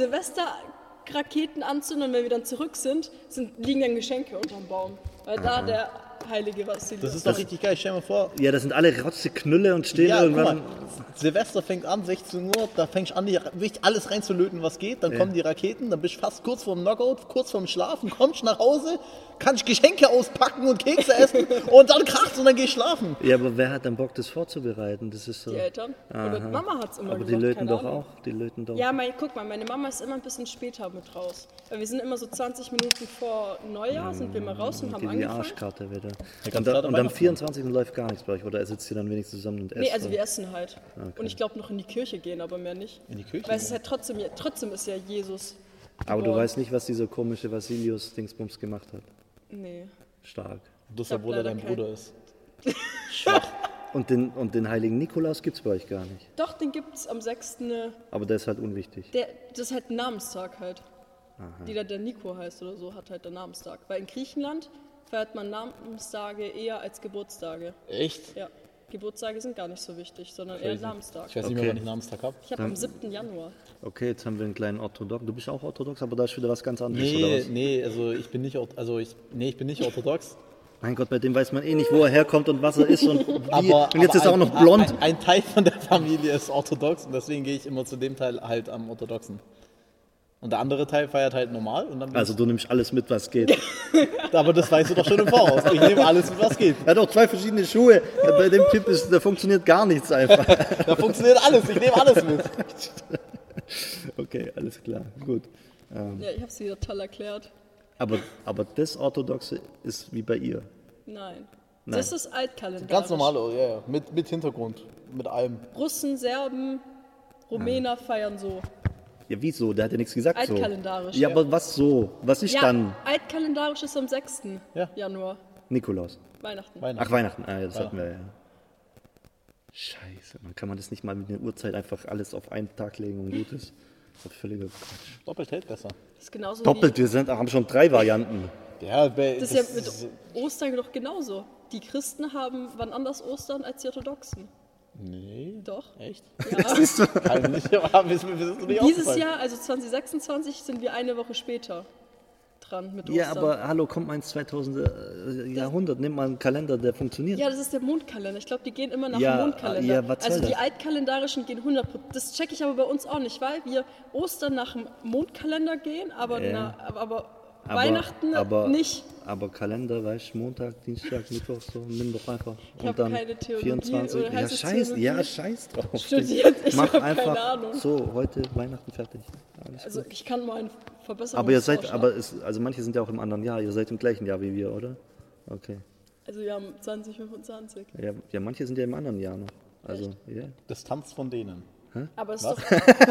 Speaker 1: Silvester-Raketen anzünden und wenn wir dann zurück sind, sind liegen dann Geschenke unterm Baum. Weil da der heilige Vassilios.
Speaker 3: Das ist doch richtig geil, stell dir mal vor.
Speaker 2: Ja, das sind alle rotze Knülle und stehen
Speaker 3: Ja, guck
Speaker 2: irgendwann.
Speaker 3: mal, Silvester fängt an, sechzehn Uhr, da fängst du an, die, wirklich alles reinzulöten, was geht. Dann
Speaker 2: Ja.
Speaker 3: kommen die Raketen, dann bist du fast kurz vorm Knockout, kurz vorm Schlafen, kommst nach Hause, kannst Geschenke auspacken und Kekse essen und dann kracht's und dann gehst schlafen.
Speaker 2: Ja, aber wer hat dann Bock, das vorzubereiten? Das ist so.
Speaker 1: Die Eltern. Oder Mama hat es immer
Speaker 2: Aber die
Speaker 1: gemacht,
Speaker 2: löten
Speaker 1: keine
Speaker 2: doch
Speaker 1: Ahnung.
Speaker 2: auch. Die löten doch.
Speaker 1: Ja, mein, guck mal, meine Mama ist immer ein bisschen später mit raus. Weil wir sind immer so zwanzig Minuten vor Neujahr, sind wir mal raus und haben
Speaker 2: die, die
Speaker 1: angefangen.
Speaker 2: Arschkarte wieder.
Speaker 3: ganz
Speaker 2: Und, da,
Speaker 3: gerade
Speaker 2: und am
Speaker 3: Weihnachten.
Speaker 2: vierundzwanzigsten läuft gar nichts bei euch, oder sitzt ihr dann wenigstens zusammen und esst?
Speaker 1: Nee, also
Speaker 2: oder?
Speaker 1: wir essen halt. Und ich glaube noch in die Kirche gehen, aber mehr nicht.
Speaker 3: In die Kirche
Speaker 1: Weil es ist halt trotzdem, trotzdem ist ja Jesus.
Speaker 2: Aber du
Speaker 1: geboren.
Speaker 2: weißt nicht, was dieser komische Vassilius-Dingsbums gemacht hat.
Speaker 1: Nee.
Speaker 2: Stark.
Speaker 3: Das,
Speaker 1: Ich hab
Speaker 3: obwohl er
Speaker 1: leider
Speaker 3: dein
Speaker 1: kein-
Speaker 3: Bruder ist.
Speaker 2: Und den, und den heiligen Nikolaus gibt es bei euch gar nicht.
Speaker 1: Doch, den gibt es am sechsten
Speaker 2: Aber der ist halt unwichtig.
Speaker 1: Der, das ist halt ein Namenstag halt. Jeder, der Nico heißt oder so, hat halt einen Namenstag. Weil in Griechenland feiert man Namenstage eher als Geburtstage.
Speaker 3: Echt?
Speaker 1: Ja, Geburtstage sind gar nicht so wichtig, sondern eher Namenstag.
Speaker 3: Ich weiß nicht
Speaker 2: Okay.
Speaker 3: mehr, wann ich Namenstag habe.
Speaker 1: Ich habe am siebten Januar.
Speaker 2: Okay, jetzt haben wir einen kleinen Orthodox. Du bist auch orthodox, aber da ist wieder was ganz anderes, oder
Speaker 3: Nee,
Speaker 2: was?
Speaker 3: nee, also ich bin nicht, ort- also ich, nee, ich bin nicht orthodox.
Speaker 2: Mein Gott, bei dem weiß man eh nicht, wo er herkommt und was er ist und wie.
Speaker 3: Aber,
Speaker 2: und jetzt
Speaker 3: aber
Speaker 2: ist er auch
Speaker 3: ein,
Speaker 2: noch blond.
Speaker 3: Ein, ein Teil von der Familie ist orthodox und deswegen gehe ich immer zu dem Teil halt am orthodoxen. Und der andere Teil feiert halt normal und dann bin
Speaker 2: Also du nimmst alles mit, was geht.
Speaker 3: ich, aber das weißt du doch schon im Voraus. Ich nehme alles mit, was geht.
Speaker 2: Er hat auch zwei verschiedene Schuhe. Bei dem Typ ist, da funktioniert gar nichts einfach.
Speaker 3: Da funktioniert alles, ich nehme alles mit.
Speaker 2: Okay, alles klar, gut.
Speaker 1: Ja, ich habe es wieder toll erklärt.
Speaker 2: Aber, aber das Orthodoxe ist wie bei ihr.
Speaker 1: Nein.
Speaker 2: Nein.
Speaker 1: Das ist altkalendarisch.
Speaker 3: Ganz normal, oh, ja, ja, mit, mit Hintergrund, mit allem.
Speaker 1: Russen, Serben, Rumäner feiern so.
Speaker 2: Ja, wieso? Der hat ja nichts gesagt so.
Speaker 1: Altkalendarisch,
Speaker 2: Ja,
Speaker 1: ja.
Speaker 2: aber was so? Was ist
Speaker 1: Ja,
Speaker 2: dann
Speaker 1: altkalendarisch ist am sechsten
Speaker 3: Ja.
Speaker 1: Januar.
Speaker 2: Nikolaus?
Speaker 1: Weihnachten.
Speaker 3: Weihnachten.
Speaker 2: Ach, Weihnachten. Ah, ja, das hatten wir ja. Scheiße, man kann man das nicht mal mit einer Uhrzeit einfach alles auf einen Tag legen und gut ist. Das ist völliger Quatsch.
Speaker 3: Doppelt hält besser.
Speaker 1: Das ist genauso
Speaker 2: Doppelt, wir sind, haben schon drei Varianten.
Speaker 3: Ja, bei,
Speaker 1: wie, das ist ja mit Ostern doch genauso. Die Christen haben wann anders Ostern als die Orthodoxen.
Speaker 3: Nee,
Speaker 1: Doch.
Speaker 3: echt?
Speaker 1: Ja.
Speaker 3: Kann nicht, aber wir sind, wir sind nicht
Speaker 1: Dieses
Speaker 3: aufgefallen.
Speaker 1: Jahr, also zwanzig sechsundzwanzig, sind wir eine Woche später dran mit Ostern.
Speaker 2: Ja, aber hallo, kommt mal ins zweitausendste Jahrhundert, nimm mal einen Kalender, der funktioniert.
Speaker 1: Ja, das ist der Mondkalender. Ich glaube, die gehen immer nach
Speaker 2: Ja,
Speaker 1: dem Mondkalender.
Speaker 2: ja, was soll
Speaker 1: also die
Speaker 2: das?
Speaker 1: altkalendarischen gehen hundert Prozent. Das checke ich aber bei uns auch nicht, weil wir Ostern nach dem Mondkalender gehen, aber,
Speaker 2: Ja.
Speaker 1: na, aber, aber
Speaker 2: Aber-
Speaker 1: Weihnachten
Speaker 2: aber,
Speaker 1: nicht.
Speaker 2: Aber Kalender, weißt du, Montag, Dienstag, Mittwoch, so, nimm doch einfach.
Speaker 1: Ich
Speaker 2: Und
Speaker 1: hab
Speaker 2: dann
Speaker 1: keine Theologie
Speaker 2: vierundzwanzig.
Speaker 1: oder
Speaker 2: Ja,
Speaker 1: heißt es
Speaker 2: scheiß,
Speaker 1: Theologie?
Speaker 2: ja, scheiß drauf.
Speaker 1: Studiert, ich
Speaker 2: Mach
Speaker 1: hab
Speaker 2: einfach
Speaker 1: keine Ahnung.
Speaker 2: so, heute Weihnachten fertig. Alles
Speaker 1: Also
Speaker 2: gut.
Speaker 1: ich kann mal einen Verbesserungsvorschlag.
Speaker 2: Aber ihr seid, aber es, also manche sind ja auch im anderen Jahr, ihr seid im gleichen Jahr wie wir, oder? Okay.
Speaker 1: Also wir haben zwanzig fünfundzwanzig.
Speaker 2: Ja, ja manche sind ja im anderen Jahr noch. Also, ja.
Speaker 3: Distanz von denen.
Speaker 1: Aber es ist doch,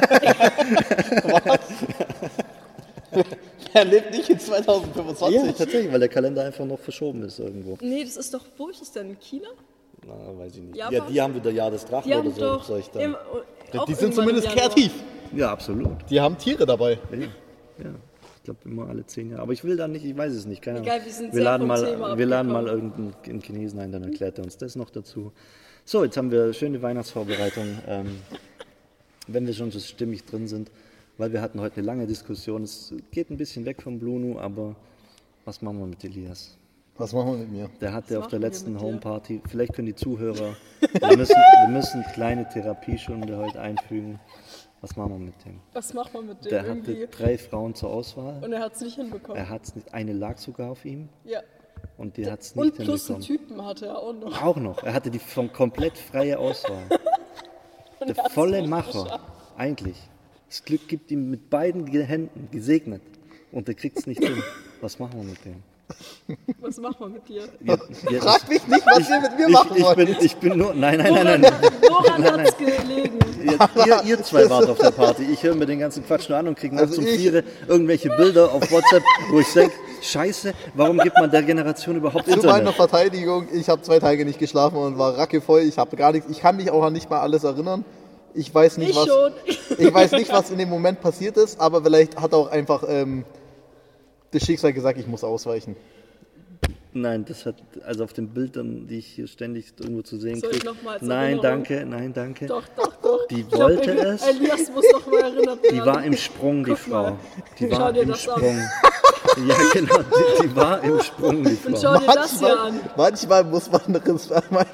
Speaker 3: Er lebt nicht in zweitausendfünfundzwanzig.
Speaker 2: Ja, tatsächlich, weil der Kalender einfach noch verschoben ist irgendwo.
Speaker 1: nee, das ist doch, wo ist es denn? In China?
Speaker 2: Na, weiß ich nicht.
Speaker 1: Japan?
Speaker 2: Ja, die haben wieder Jahr des Drachen
Speaker 1: Die
Speaker 2: oder
Speaker 1: haben
Speaker 2: so.
Speaker 1: doch
Speaker 2: Soll ich da.
Speaker 1: immer, auch
Speaker 3: Die sind
Speaker 1: irgendwann
Speaker 3: zumindest
Speaker 1: im Januar.
Speaker 3: kreativ.
Speaker 2: Ja, absolut.
Speaker 3: Die haben Tiere dabei.
Speaker 2: Ja, ja. Ich glaube immer alle zehn Jahre. Aber ich will da nicht, ich weiß es nicht. Keine Ahnung.
Speaker 1: Egal, wir sind
Speaker 2: wir
Speaker 1: sehr
Speaker 2: laden
Speaker 1: vom
Speaker 2: mal,
Speaker 1: Thema
Speaker 2: wir laden
Speaker 1: abgekommen.
Speaker 2: mal irgendeinen Chinesen ein, dann erklärt er uns das noch dazu. So, jetzt haben wir schöne Weihnachtsvorbereitung. Ähm, wenn wir schon so stimmig drin sind, weil wir hatten heute eine lange Diskussion. Es geht ein bisschen weg vom Blunu, aber was machen wir mit Elias?
Speaker 3: Was machen wir mit mir?
Speaker 2: Der hatte
Speaker 1: Was
Speaker 2: auf der
Speaker 1: machen wir
Speaker 2: letzten
Speaker 1: mit dir?
Speaker 2: Homeparty, vielleicht können die Zuhörer, wir müssen, wir müssen kleine Therapiestunde heute einfügen. Was machen wir mit dem?
Speaker 1: Was macht man mit dem
Speaker 2: Der
Speaker 1: irgendwie?
Speaker 2: hatte drei Frauen zur Auswahl.
Speaker 1: Und er hat es nicht hinbekommen.
Speaker 2: Er hat's nicht, eine lag sogar auf ihm
Speaker 1: Ja.
Speaker 2: und die hat es
Speaker 1: Und
Speaker 2: nicht
Speaker 1: plus einen
Speaker 2: hinbekommen.
Speaker 1: Typen hatte er auch noch.
Speaker 2: Auch noch. Er hatte die von komplett freie Auswahl.
Speaker 1: Und
Speaker 2: Der
Speaker 1: er hat's
Speaker 2: volle
Speaker 1: nicht
Speaker 2: Macher,
Speaker 1: geschafft.
Speaker 2: eigentlich. Das Glück gibt ihm mit beiden Händen gesegnet und er kriegt es nicht hin. Was machen wir mit dem?
Speaker 1: Was macht man mit dir?
Speaker 2: Ja, ja,
Speaker 3: Frag mich nicht, was ihr mit mir
Speaker 2: ich,
Speaker 3: machen
Speaker 2: ich,
Speaker 3: wollt.
Speaker 2: bin, ich bin nur. Nein, nein, nein, nein.
Speaker 1: Woran hat es gelegen?
Speaker 2: Ihr, ihr, ihr zwei wart auf der Party. Ich höre mir den ganzen Quatsch nur an und kriege nachts
Speaker 3: Also
Speaker 2: um
Speaker 3: ich-
Speaker 2: vier irgendwelche Bilder auf WhatsApp, wo ich denke, scheiße, warum gibt man der Generation überhaupt
Speaker 3: Zu meiner
Speaker 2: Internet?
Speaker 3: Verteidigung, ich habe zwei Tage nicht geschlafen und war rackevoll. Ich habe gar nichts, ich kann mich auch an nicht mal alles erinnern. Ich weiß nicht,
Speaker 1: Ich
Speaker 3: was,
Speaker 1: schon.
Speaker 3: ich weiß nicht, was in dem Moment passiert ist, aber vielleicht hat auch einfach ähm, das Schicksal gesagt, ich muss ausweichen.
Speaker 2: Nein, das hat, also auf den Bildern, die ich hier ständig irgendwo zu sehen
Speaker 1: Soll ich
Speaker 2: kriege.
Speaker 1: noch mal als
Speaker 2: Nein,
Speaker 1: Erinnerung?
Speaker 2: danke, nein, danke.
Speaker 1: Doch, doch, doch.
Speaker 2: Die
Speaker 1: Ich glaub,
Speaker 2: wollte
Speaker 1: Eli-
Speaker 2: es.
Speaker 1: Elias muss noch mal erinnert werden.
Speaker 2: Die war im Sprung, die
Speaker 1: Guck
Speaker 2: Frau.
Speaker 1: mal.
Speaker 2: Die
Speaker 1: Schau
Speaker 2: war
Speaker 1: dir
Speaker 2: im
Speaker 1: das an.
Speaker 2: Sprung. Ja, genau, die, die war im Sprung, die
Speaker 1: Und
Speaker 2: Frau.
Speaker 1: schau dir das hier an.
Speaker 3: manchmal muss man das mal.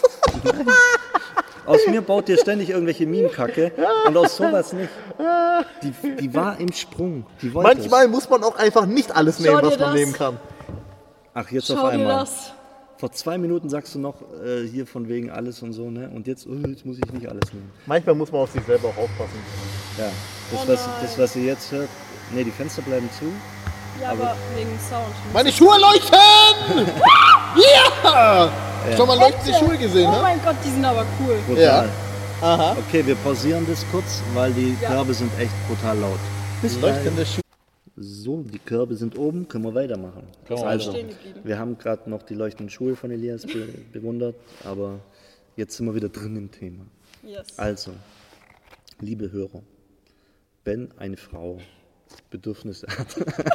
Speaker 2: Aus mir baut ihr ständig irgendwelche Meme-Kacke und aus sowas nicht. Die, die war im Sprung, die wollte
Speaker 3: Manchmal muss man auch einfach nicht alles
Speaker 1: Schau
Speaker 3: nehmen,
Speaker 1: dir
Speaker 3: was man
Speaker 1: das.
Speaker 3: nehmen kann.
Speaker 2: es. Ach, jetzt
Speaker 1: Schau
Speaker 2: auf
Speaker 1: dir
Speaker 2: einmal.
Speaker 1: das.
Speaker 2: Vor zwei Minuten sagst du noch äh, hier von wegen alles und so, ne? Und jetzt, oh, jetzt muss ich nicht alles nehmen.
Speaker 3: Manchmal muss man auf sich selber auch aufpassen.
Speaker 2: Ja, das,
Speaker 1: Oh
Speaker 2: was,
Speaker 1: nein.
Speaker 2: das, was ihr jetzt hört, ne, die Fenster bleiben zu.
Speaker 1: Ja, aber wegen Sound.
Speaker 3: Meine Schuhe leuchten! Ja! Schon mal leuchtende Schuhe gesehen,
Speaker 1: Oh
Speaker 3: ne?
Speaker 1: mein Gott, die sind aber cool.
Speaker 2: Brutal.
Speaker 3: Ja. Aha.
Speaker 2: Okay, wir pausieren das kurz, weil die
Speaker 1: Ja.
Speaker 2: Körbe sind echt brutal laut. Bis gleich.
Speaker 3: Leuchtende Schuhe.
Speaker 2: So, die Körbe sind oben, können wir weitermachen.
Speaker 3: Können wir
Speaker 2: also,
Speaker 1: stehen geblieben.
Speaker 2: wir haben gerade noch die leuchtenden Schuhe von Elias be bewundert, aber jetzt sind wir wieder drin im Thema.
Speaker 1: Yes.
Speaker 2: Also, liebe Hörer, wenn eine Frau Bedürfnisse hat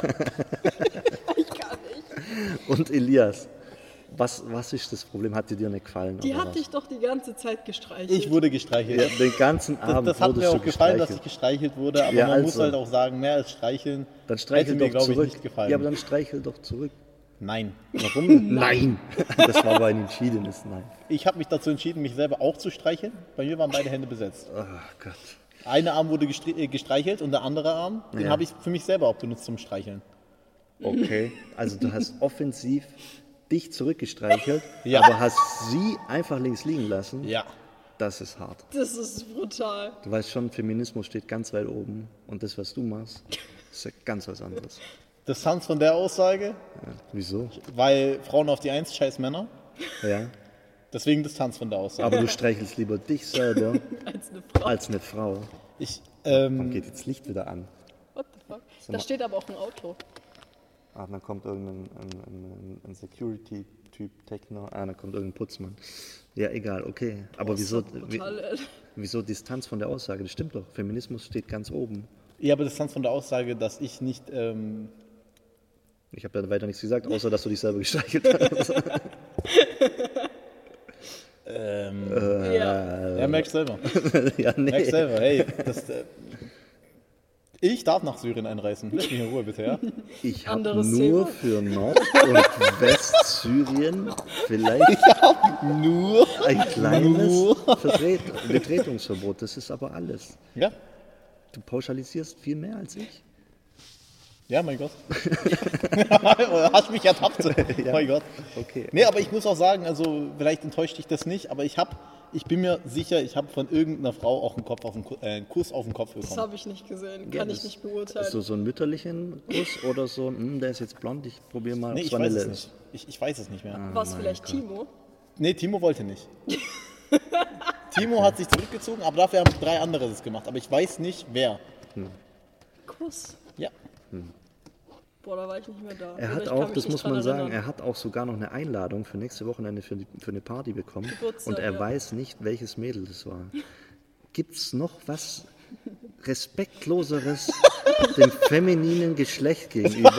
Speaker 1: Ich kann nicht.
Speaker 2: und Elias, was, was ist das Problem? Hat die dir nicht gefallen?
Speaker 1: Die
Speaker 2: oder
Speaker 1: hat
Speaker 2: was?
Speaker 1: dich doch die ganze Zeit gestreichelt.
Speaker 3: Ich wurde gestreichelt.
Speaker 2: Ja, den ganzen
Speaker 3: Das,
Speaker 2: Abend
Speaker 3: das hat
Speaker 2: wurdest
Speaker 3: mir
Speaker 2: du
Speaker 3: auch gefallen, dass ich
Speaker 2: gestreichelt.
Speaker 3: gestreichelt wurde, aber
Speaker 2: Ja,
Speaker 3: man muss
Speaker 2: also.
Speaker 3: halt auch sagen, mehr als streicheln
Speaker 2: Dann streichel
Speaker 3: hätte mir,
Speaker 2: doch
Speaker 3: glaube ich,
Speaker 2: zurück.
Speaker 3: nicht gefallen.
Speaker 2: Ja, aber dann streichel doch zurück.
Speaker 3: Nein.
Speaker 2: Warum? Nein. Das war aber ein entschiedenes Nein.
Speaker 3: Ich habe mich dazu entschieden, mich selber auch zu streicheln. Bei mir waren beide Hände besetzt.
Speaker 2: Oh Gott.
Speaker 3: Eine Arm wurde gestre- äh, gestreichelt und der andere Arm, den
Speaker 2: Ja.
Speaker 3: habe ich für mich selber auch benutzt zum Streicheln.
Speaker 2: Okay. Also du hast offensiv dich zurückgestreichelt,
Speaker 3: Ja.
Speaker 2: aber hast sie einfach links liegen lassen.
Speaker 3: Ja.
Speaker 2: Das ist hart.
Speaker 1: Das ist brutal.
Speaker 2: Du weißt schon, Feminismus steht ganz weit oben und das, was du machst, ist ja ganz was anderes.
Speaker 3: Distanz von der Aussage,
Speaker 2: Ja. Wieso?
Speaker 3: weil Frauen auf die Eins, scheiß Männer.
Speaker 2: Ja.
Speaker 3: Deswegen Distanz von der Aussage.
Speaker 2: Aber du streichelst lieber dich selber
Speaker 1: Als eine Frau.
Speaker 2: als eine Frau.
Speaker 3: Ich,
Speaker 2: Dann
Speaker 3: ähm,
Speaker 2: geht jetzt Licht wieder an.
Speaker 1: What the fuck? Da steht aber auch ein Auto.
Speaker 2: Ah, dann kommt irgendein ein, ein, ein Security-Typ, Techno. Ah, dann kommt irgendein Putzmann. Ja, egal, okay. Aber wieso, wie,
Speaker 1: Brutal, äh,
Speaker 2: wieso Distanz von der Aussage? Das stimmt doch. Feminismus steht ganz oben.
Speaker 3: ja, aber Distanz von der Aussage, dass ich nicht, ähm,
Speaker 2: Ich habe ja weiter nichts gesagt, außer dass du dich selber gestreichelt hast.
Speaker 3: ähm,
Speaker 1: ja.
Speaker 3: ja, merkst selber.
Speaker 2: ja, nee.
Speaker 3: Merkst selber, hey, das, äh, ich darf nach Syrien einreisen. Lass mich in Ruhe, bitte, ja?
Speaker 2: Ich habe
Speaker 1: Anderes
Speaker 2: nur
Speaker 1: Thema.
Speaker 2: für Nord- und Westsyrien vielleicht
Speaker 3: Nur.
Speaker 2: ein kleines
Speaker 3: Nur.
Speaker 2: Vertret Betretungsverbot. Das ist aber alles.
Speaker 3: Ja?
Speaker 2: Du pauschalisierst viel mehr als ich.
Speaker 3: Ja, mein Gott. Hast mich ertappt.
Speaker 2: Ja.
Speaker 3: Mein Gott.
Speaker 2: Okay.
Speaker 3: Nee, aber ich muss auch sagen, also vielleicht enttäuscht dich das nicht, aber ich habe, ich bin mir sicher, ich habe von irgendeiner Frau auch einen, Kopf auf den, Ku- äh, einen Kuss auf den Kopf
Speaker 1: Das
Speaker 3: bekommen.
Speaker 1: habe ich nicht gesehen.
Speaker 2: Ja,
Speaker 1: Kann
Speaker 2: das-
Speaker 1: ich nicht beurteilen.
Speaker 2: So, so einen mütterlichen Kuss oder so, hm, der ist jetzt blond, ich probiere mal,
Speaker 3: Nee,
Speaker 2: ob's
Speaker 3: ich weiß
Speaker 2: Vanille
Speaker 3: es
Speaker 2: ist.
Speaker 3: nicht. Ich, ich weiß es nicht mehr.
Speaker 1: War es vielleicht Timo?
Speaker 3: Nee, Timo wollte nicht. Timo hat sich zurückgezogen, aber dafür haben drei andere das gemacht. Aber ich weiß nicht, wer.
Speaker 1: Kuss.
Speaker 3: Ja.
Speaker 1: Boah, da war ich nicht mehr da.
Speaker 2: Er
Speaker 1: Oder
Speaker 2: hat
Speaker 1: ich
Speaker 2: auch,
Speaker 1: kann mich
Speaker 2: das
Speaker 1: nicht
Speaker 2: muss
Speaker 1: dran
Speaker 2: man sagen,
Speaker 1: erinnern.
Speaker 2: er hat auch sogar noch eine Einladung für nächste Wochenende für, die, für eine Party bekommen.
Speaker 1: Geburtstag,
Speaker 2: Und er
Speaker 1: ja.
Speaker 2: weiß nicht, welches Mädel das war. Gibt es noch was Respektloseres dem femininen Geschlecht gegenüber?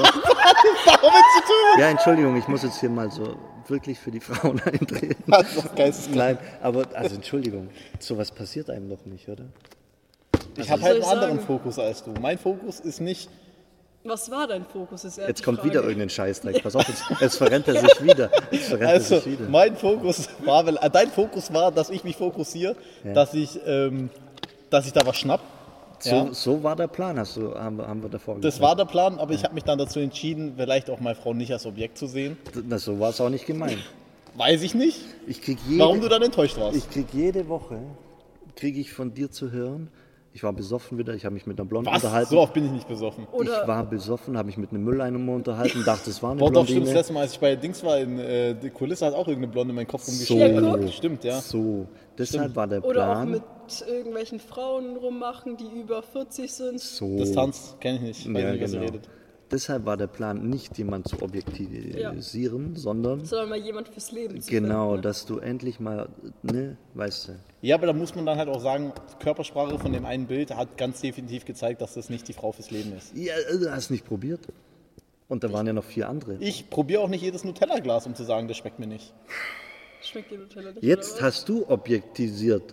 Speaker 2: Ja, Entschuldigung, ich muss jetzt hier mal so wirklich für die Frauen eintreten.
Speaker 3: Das ist geisteskrank.
Speaker 2: Nein, aber also Entschuldigung, sowas passiert einem doch nicht, oder?
Speaker 3: Ich habe
Speaker 1: soll
Speaker 3: halt
Speaker 1: ich
Speaker 3: einen anderen
Speaker 1: sagen?
Speaker 3: Fokus als du. Mein Fokus ist nicht.
Speaker 1: Was war dein Fokus? Ist eher
Speaker 2: Jetzt
Speaker 1: die
Speaker 2: kommt
Speaker 1: Frage.
Speaker 2: wieder irgendein Scheißdreck. Pass auf, jetzt, jetzt verrennt er sich wieder. Jetzt verrennt
Speaker 3: Also,
Speaker 2: er sich wieder.
Speaker 3: mein Fokus war, weil- äh, dein Fokus war, dass ich mich fokussiere, dass ich, ähm, dass ich da was schnapp.
Speaker 2: So,
Speaker 3: Ja.
Speaker 2: so war der Plan, hast du, haben, wir- haben wir davor
Speaker 3: Das war der Plan, aber ich habe mich dann dazu entschieden, vielleicht auch meine Frau nicht als Objekt zu sehen.
Speaker 2: Na, so war es auch nicht gemeint.
Speaker 3: Weiß ich nicht,
Speaker 2: Ich krieg jede,
Speaker 3: warum du dann enttäuscht warst.
Speaker 2: ich krieg jede Woche, kriege ich von dir zu hören, ich war besoffen wieder, ich habe mich mit einer Blonden
Speaker 3: Was?
Speaker 2: unterhalten.
Speaker 3: So oft bin ich nicht besoffen.
Speaker 1: Oder
Speaker 2: Ich war besoffen, habe mich mit einem Mülleimer unterhalten, dachte, es war eine
Speaker 3: Boah, doch, stimmt. Das
Speaker 2: Blondine.
Speaker 3: letzte Mal, als ich bei Dings war, in äh, die Kulisse hat auch irgendeine Blonde in meinen Kopf
Speaker 2: So,
Speaker 3: rumgeschrieben.
Speaker 1: Ja, guck.
Speaker 3: Stimmt, ja.
Speaker 2: so, deshalb war der
Speaker 1: Oder auch
Speaker 2: Plan.
Speaker 1: mit irgendwelchen Frauen rummachen, die über vierzig sind.
Speaker 2: so,
Speaker 3: Distanz kenne ich nicht. Weiß
Speaker 2: ja,
Speaker 3: nicht, was ihr
Speaker 2: genau.
Speaker 3: redet.
Speaker 2: Deshalb war der Plan, nicht jemand zu objektivisieren, sondern
Speaker 1: Sondern mal jemand fürs Leben zu
Speaker 2: genau,
Speaker 1: finden, ne?
Speaker 2: dass du endlich mal, ne, weißt du.
Speaker 3: Ja, aber da muss man dann halt auch sagen, die Körpersprache von dem einen Bild hat ganz definitiv gezeigt, dass das nicht die Frau fürs Leben ist.
Speaker 2: Ja, du hast nicht probiert. Und da waren ja noch vier andere.
Speaker 3: Ich probiere auch nicht jedes Nutella-Glas, um zu sagen, das schmeckt mir nicht.
Speaker 1: Schmeckt dir Nutella nicht?
Speaker 2: Jetzt
Speaker 1: oder was?
Speaker 2: hast du objektivisiert,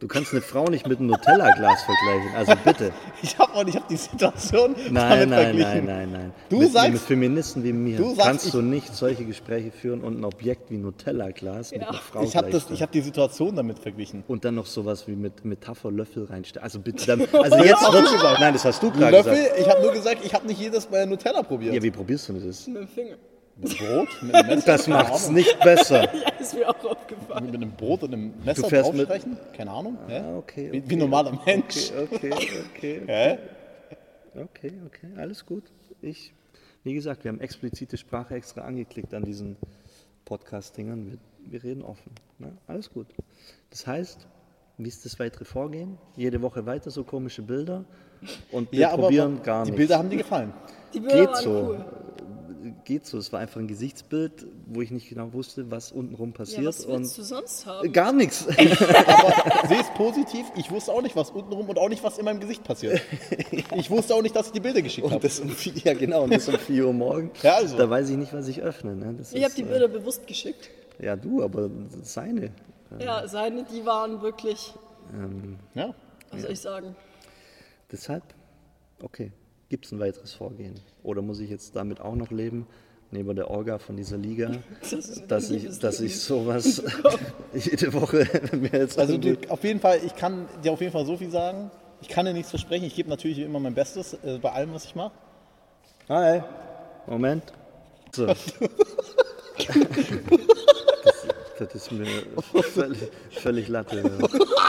Speaker 2: Du kannst eine Frau nicht mit einem Nutella-Glas vergleichen, also bitte.
Speaker 3: Ich habe auch nicht, ich habe die Situation
Speaker 2: Nein,
Speaker 3: damit
Speaker 2: nein,
Speaker 3: verglichen.
Speaker 2: nein, nein, nein.
Speaker 3: Du
Speaker 2: mit,
Speaker 3: sagst-
Speaker 2: mit Feministen wie mir
Speaker 3: du sagst,
Speaker 2: kannst
Speaker 3: ich-
Speaker 2: du nicht solche Gespräche führen und ein Objekt wie Nutella-Glas mit
Speaker 1: Ja.
Speaker 2: einer Frau
Speaker 3: Ich habe
Speaker 2: gleichstellen.
Speaker 3: hab die Situation damit verglichen.
Speaker 2: Und dann noch sowas wie mit Metapher Löffel reinstellen. Also bitte, dann, also jetzt wird's, nein, das hast du gerade
Speaker 3: Löffel,
Speaker 2: gesagt.
Speaker 3: ich habe nur gesagt, ich habe nicht jedes Mal Nutella probiert.
Speaker 2: Ja, wie probierst du das?
Speaker 1: Mit dem Finger.
Speaker 3: Mit Brot, mit einem Messer.
Speaker 2: Das
Speaker 3: keine
Speaker 2: macht's
Speaker 3: Ahnung.
Speaker 2: nicht besser.
Speaker 1: Ja, ist mir auch aufgefallen.
Speaker 3: Mit einem Brot und einem Messer
Speaker 2: Du fährst mit-
Speaker 3: draufstreichen? Keine Ahnung. Hä?
Speaker 2: Ah, okay,
Speaker 3: Wie,
Speaker 2: okay,
Speaker 3: wie ein normaler Mensch.
Speaker 2: Okay, okay, okay.
Speaker 3: Hä?
Speaker 2: Okay, okay, alles gut. Ich, wie gesagt, wir haben explizite Sprache extra angeklickt an diesen Podcast-Dingern. Wir, wir reden offen. Ne? Alles gut. Das heißt, wie ist das weitere Vorgehen? Jede Woche weiter so komische Bilder und wir
Speaker 3: Ja, aber
Speaker 2: probieren
Speaker 3: aber
Speaker 2: gar
Speaker 3: die
Speaker 2: nichts.
Speaker 3: Bilder haben dir gefallen.
Speaker 1: Die Bilder
Speaker 2: Geht
Speaker 1: waren
Speaker 2: so.
Speaker 1: cool.
Speaker 2: Geht so. Es war einfach ein Gesichtsbild, wo ich nicht genau wusste, was untenrum
Speaker 1: Ja,
Speaker 2: passiert.
Speaker 1: was willst du
Speaker 2: und
Speaker 1: sonst haben?
Speaker 2: gar nichts.
Speaker 3: Aber sehe es positiv, ich wusste auch nicht, was untenrum und auch nicht, was in meinem Gesicht passiert. Ich wusste auch nicht, dass ich die Bilder geschickt
Speaker 2: Und
Speaker 3: habe.
Speaker 2: das um vier, ja genau, und das um vier Uhr morgens.
Speaker 3: Ja, also.
Speaker 2: Da weiß ich nicht, was ich öffne. Ne? Das
Speaker 1: Ich
Speaker 2: ist,
Speaker 1: habe die
Speaker 2: äh,
Speaker 1: Bilder bewusst geschickt.
Speaker 2: Ja, du, aber seine.
Speaker 1: Ja, seine, die waren wirklich,
Speaker 3: Ja.
Speaker 1: was soll ich sagen?
Speaker 2: Deshalb, okay, gibt es ein weiteres Vorgehen? Oder muss ich jetzt damit auch noch leben, neben der Orga von dieser Liga,
Speaker 1: Das ist
Speaker 2: dass
Speaker 1: ein
Speaker 2: ich, dass ich
Speaker 1: Liebesleben.
Speaker 2: sowas jede Woche mir jetzt
Speaker 3: Also du,
Speaker 2: irgendwie-
Speaker 3: auf jeden Fall, ich kann dir auf jeden Fall so viel sagen. Ich kann dir nichts versprechen. Ich gebe natürlich immer mein Bestes äh, bei allem, was ich mache.
Speaker 2: Hi, Moment. So. das, das ist mir völlig, völlig Latte. Ja.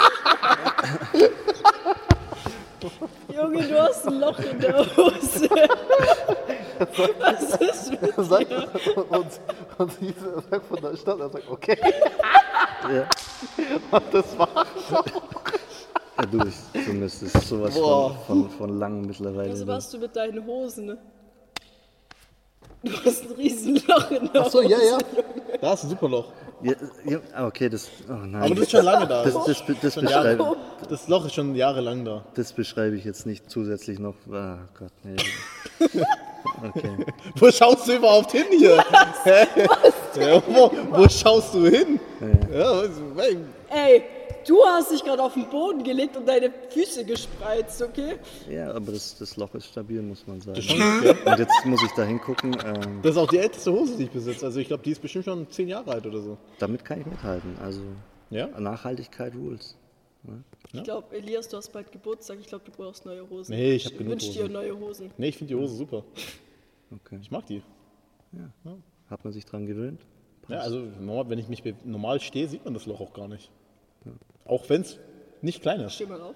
Speaker 1: Junge, du hast ein Loch in der Hose. Was ist mit dir?
Speaker 3: Und, und sie sagt von der Stadt, er sagt, okay.
Speaker 2: Ja.
Speaker 3: Das war
Speaker 2: Ja, du, ich, Junge, das ist sowas von,
Speaker 3: Boah.
Speaker 2: von, von lang mittlerweile.
Speaker 1: Was machst du mit deinen Hosen? Ne? Du hast ein Riesenloch in der
Speaker 3: Achso,
Speaker 1: Hose.
Speaker 3: ja, ja. Da ist ein super Loch.
Speaker 2: Ja, ja, ah, okay, das. Oh nein.
Speaker 3: Aber das ist schon lange da.
Speaker 2: das, das, das, das,
Speaker 3: Schon Jahre.
Speaker 2: beschreibe,
Speaker 3: Das Loch ist schon jahrelang da.
Speaker 2: das beschreibe ich jetzt nicht zusätzlich noch. Ah Gott, nee. Okay.
Speaker 3: Wo schaust du überhaupt hin hier? Hä? Ja, wo, wo schaust du hin? Ja. was-
Speaker 1: Ey, du hast dich gerade auf den Boden gelegt und deine Füße gespreizt, okay?
Speaker 2: Ja, aber das, das Loch ist stabil, muss man sagen. Und jetzt muss ich da hingucken. Ähm,
Speaker 3: Das ist auch die älteste Hose, die ich besitze. Also ich glaube, die ist bestimmt schon zehn Jahre alt oder so.
Speaker 2: damit kann ich mithalten. Also
Speaker 3: Ja?
Speaker 2: Nachhaltigkeit rules.
Speaker 1: Ich glaube, Elias, du hast bald Geburtstag. Ich glaube, du brauchst neue Hosen.
Speaker 3: Nee, ich hab genug
Speaker 1: wünsch dir
Speaker 3: Hosen.
Speaker 1: neue Hosen.
Speaker 3: Nee, ich finde die Hose super.
Speaker 2: Okay.
Speaker 3: Ich mag die.
Speaker 2: Hat man sich dran gewöhnt?
Speaker 3: Ja, also normal, wenn ich mich be- normal stehe, sieht man das Loch auch gar nicht. Auch wenn es nicht klein ist.
Speaker 1: Steh mal auf.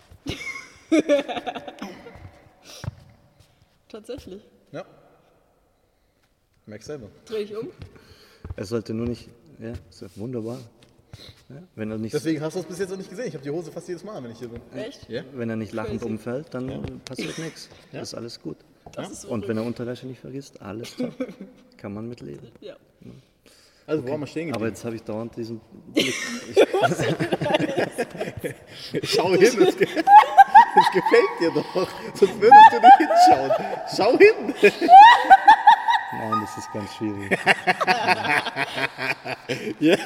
Speaker 1: Tatsächlich.
Speaker 3: Ja. Merk selber.
Speaker 1: Dreh ich um.
Speaker 2: Er sollte nur nicht. Ja, ist ja wunderbar. Ja, wenn, er nicht,
Speaker 3: Deswegen hast du es bis jetzt noch nicht gesehen. Ich habe die Hose fast jedes Mal, wenn ich hier bin.
Speaker 1: Echt?
Speaker 3: Ja?
Speaker 2: wenn er nicht lachend
Speaker 1: Crazy.
Speaker 2: umfällt, dann äh, passiert nichts. Ist alles gut.
Speaker 1: Das ist
Speaker 2: Und wenn er Unterwäsche nicht vergisst, alles top. Kann man mitleben.
Speaker 1: Ja.
Speaker 3: Also, wo haben wir stehen
Speaker 2: Aber
Speaker 3: geblieben?
Speaker 2: jetzt habe ich dauernd diesen Blick. Ich,
Speaker 3: Schau hin, das, ge das gefällt dir doch. Sonst würdest du nicht hinschauen. Schau hin.
Speaker 2: nein, das ist ganz schwierig.
Speaker 3: Ja,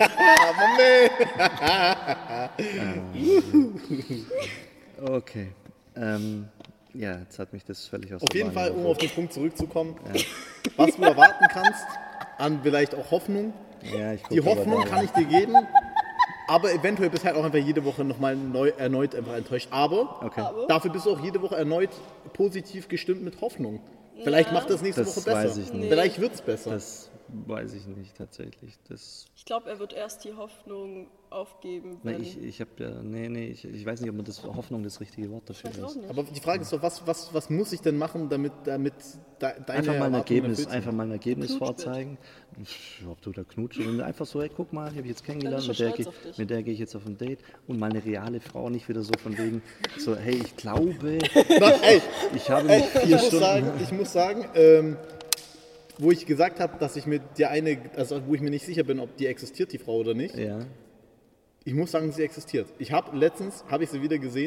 Speaker 3: Moment.
Speaker 2: Okay. Ähm, ja, jetzt hat mich das völlig aus
Speaker 3: Auf
Speaker 2: der
Speaker 3: jeden
Speaker 2: Bahn
Speaker 3: Fall, um
Speaker 2: geworfen.
Speaker 3: auf den Punkt zurückzukommen, was du erwarten kannst, an vielleicht auch Hoffnung.
Speaker 2: Ja, ich guck
Speaker 3: Die
Speaker 2: aber
Speaker 3: Hoffnung
Speaker 2: da-
Speaker 3: kann ich dir geben, aber eventuell bist du halt auch einfach jede Woche nochmal neu, erneut einfach enttäuscht. Aber
Speaker 2: Okay.
Speaker 3: dafür bist du auch jede Woche erneut positiv gestimmt mit Hoffnung. Vielleicht macht das nächste
Speaker 2: Das
Speaker 3: Woche besser.
Speaker 2: weiß ich nicht.
Speaker 3: Vielleicht wird es besser.
Speaker 2: Das weiß ich nicht tatsächlich. Das,
Speaker 1: Ich glaube, er wird erst die Hoffnung aufgeben,
Speaker 2: nee,
Speaker 1: wenn...
Speaker 2: ich ich habe ja, nee, nee, ich, ich weiß nicht, ob man das Hoffnung das richtige Wort dafür
Speaker 1: weiß auch
Speaker 2: ist.
Speaker 1: nicht.
Speaker 3: Aber die Frage ist doch, was, was, was muss ich denn machen, damit, damit de, deine
Speaker 2: Einfach mal ein
Speaker 3: Erwartungen
Speaker 2: Ergebnis,
Speaker 3: erfüllt sind?
Speaker 2: einfach mal ein Ergebnis
Speaker 1: Geknutscht
Speaker 2: vorzeigen. Pff, Ob du da knutscht oder einfach so, hey, guck mal, ich habe jetzt kennengelernt,
Speaker 1: Dann
Speaker 2: mit
Speaker 1: ist er
Speaker 2: der,
Speaker 1: stolz
Speaker 2: geh-
Speaker 1: auf dich.
Speaker 2: mit der gehe ich jetzt auf ein Date und mal eine reale Frau, nicht wieder so von wegen, so, hey, ich glaube,
Speaker 3: Na, ey,
Speaker 2: ich habe
Speaker 3: ey,
Speaker 2: mich
Speaker 3: ich
Speaker 2: vier
Speaker 3: muss
Speaker 2: Stunden...
Speaker 3: sagen, ich muss sagen, ähm, wo ich gesagt habe, dass ich mit der eine, also wo ich mir nicht sicher bin, ob die existiert, die Frau oder nicht.
Speaker 2: Ja,
Speaker 3: Ich muss sagen, sie existiert. Ich habe letztens, habe ich sie wieder gesehen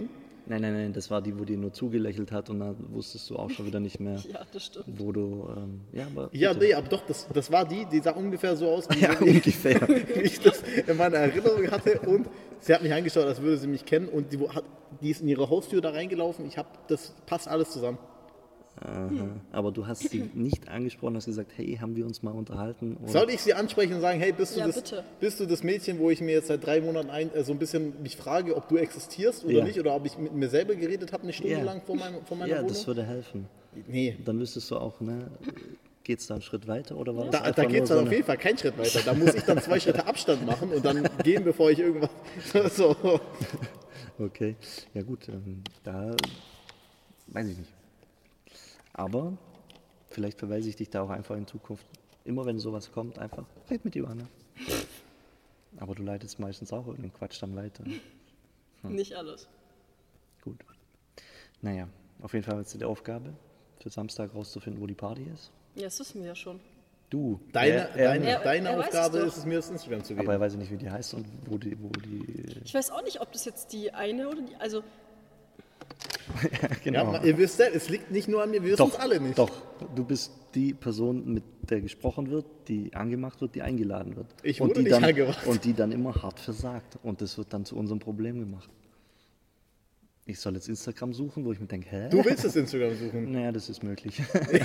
Speaker 2: Nein, nein, nein, das war die, wo die nur zugelächelt hat und dann wusstest du auch schon wieder nicht mehr,
Speaker 1: Ja, das stimmt.
Speaker 2: wo du, ähm, ja, aber
Speaker 3: Ja,
Speaker 2: bitte.
Speaker 3: nee, aber doch, das, das war die, die sah ungefähr so aus, wie
Speaker 2: Ja, ungefähr.
Speaker 3: ich das in meiner Erinnerung hatte. Und sie hat mich angeschaut, als würde sie mich kennen. Und die, wo- hat, die ist in ihre Haustür da reingelaufen. Ich habe, das passt alles zusammen.
Speaker 2: Aha. Aber du hast sie nicht angesprochen, hast gesagt, hey, haben wir uns mal unterhalten? Oder?
Speaker 3: Soll ich sie ansprechen und sagen, hey, bist du,
Speaker 1: Ja,
Speaker 3: das,
Speaker 1: bitte.
Speaker 3: bist du das Mädchen, wo ich mir jetzt seit drei Monaten ein, äh, so ein bisschen mich frage, ob du existierst oder
Speaker 2: Ja.
Speaker 3: nicht? Oder ob ich mit mir selber geredet habe, eine Stunde
Speaker 2: Ja.
Speaker 3: lang vor, meinem, vor meiner
Speaker 2: Ja,
Speaker 3: Wohnung?
Speaker 2: das würde helfen.
Speaker 3: Nee,
Speaker 2: Dann wüsstest du auch, ne, geht's da einen Schritt weiter oder war das
Speaker 3: da,
Speaker 2: einfach
Speaker 3: da geht
Speaker 2: nur
Speaker 3: es
Speaker 2: so
Speaker 3: dann auf
Speaker 2: eine...
Speaker 3: jeden Fall keinen Schritt weiter. Da muss ich dann zwei Schritte Abstand machen und dann gehen, bevor ich irgendwas... so.
Speaker 2: Okay, ja gut, ähm, da weiß ich nicht. Aber vielleicht verweise ich dich da auch einfach in Zukunft, immer wenn sowas kommt, einfach, red mit Johanna. Aber du leitest meistens auch irgendeinen Quatsch dann weiter.
Speaker 1: Nicht alles.
Speaker 2: Gut. Naja, auf jeden Fall ist die Aufgabe, für Samstag rauszufinden, wo die Party ist.
Speaker 1: Ja, das wissen wir ja schon.
Speaker 2: Du,
Speaker 3: Deine,
Speaker 2: er, er,
Speaker 3: deine,
Speaker 1: Er-
Speaker 3: deine
Speaker 1: er weiß
Speaker 3: Aufgabe
Speaker 1: es doch.
Speaker 3: ist es, mir das Instagram zu geben.
Speaker 2: aber er weiß ja nicht, wie die heißt und wo die, wo die,
Speaker 1: Ich weiß auch nicht, ob das jetzt die eine oder die. Also,
Speaker 2: ja,
Speaker 3: ja,
Speaker 2: genau.
Speaker 3: ma- ihr wisst ja, es liegt nicht nur an mir, wir wissen es
Speaker 2: Doch,
Speaker 3: alle nicht.
Speaker 2: doch, du bist die Person, mit der gesprochen wird, die angemacht wird, die eingeladen wird.
Speaker 3: Ich
Speaker 2: und
Speaker 3: wurde
Speaker 2: die
Speaker 3: nicht
Speaker 2: dann,
Speaker 3: angemacht.
Speaker 2: Und die dann immer hart versagt. Und das wird dann zu unserem Problem gemacht. Ich soll jetzt Instagram suchen, wo ich mir denke, hä?
Speaker 3: Du willst das Instagram suchen.
Speaker 2: Naja, das ist möglich.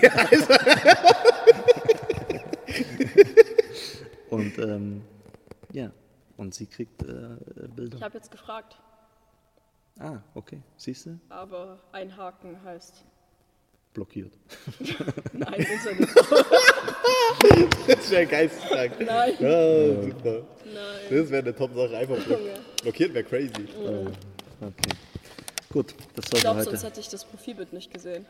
Speaker 2: und ähm, ja, und sie kriegt äh,
Speaker 1: ich
Speaker 2: Bilder.
Speaker 1: habe jetzt gefragt,
Speaker 2: Ah, okay, siehst du?
Speaker 1: aber ein Haken heißt.
Speaker 2: Blockiert.
Speaker 1: Nein, Internet.
Speaker 3: Das wäre geisteskrank.
Speaker 1: Nein,
Speaker 3: Ja, super.
Speaker 1: nein.
Speaker 3: Das wäre eine Top-Sache. Einfach block-
Speaker 1: Junge.
Speaker 3: blockiert wäre crazy.
Speaker 2: Okay. Gut, das
Speaker 1: Ich
Speaker 2: sollte
Speaker 1: glaube,
Speaker 2: heute.
Speaker 1: sonst hätte ich das Profilbild nicht gesehen.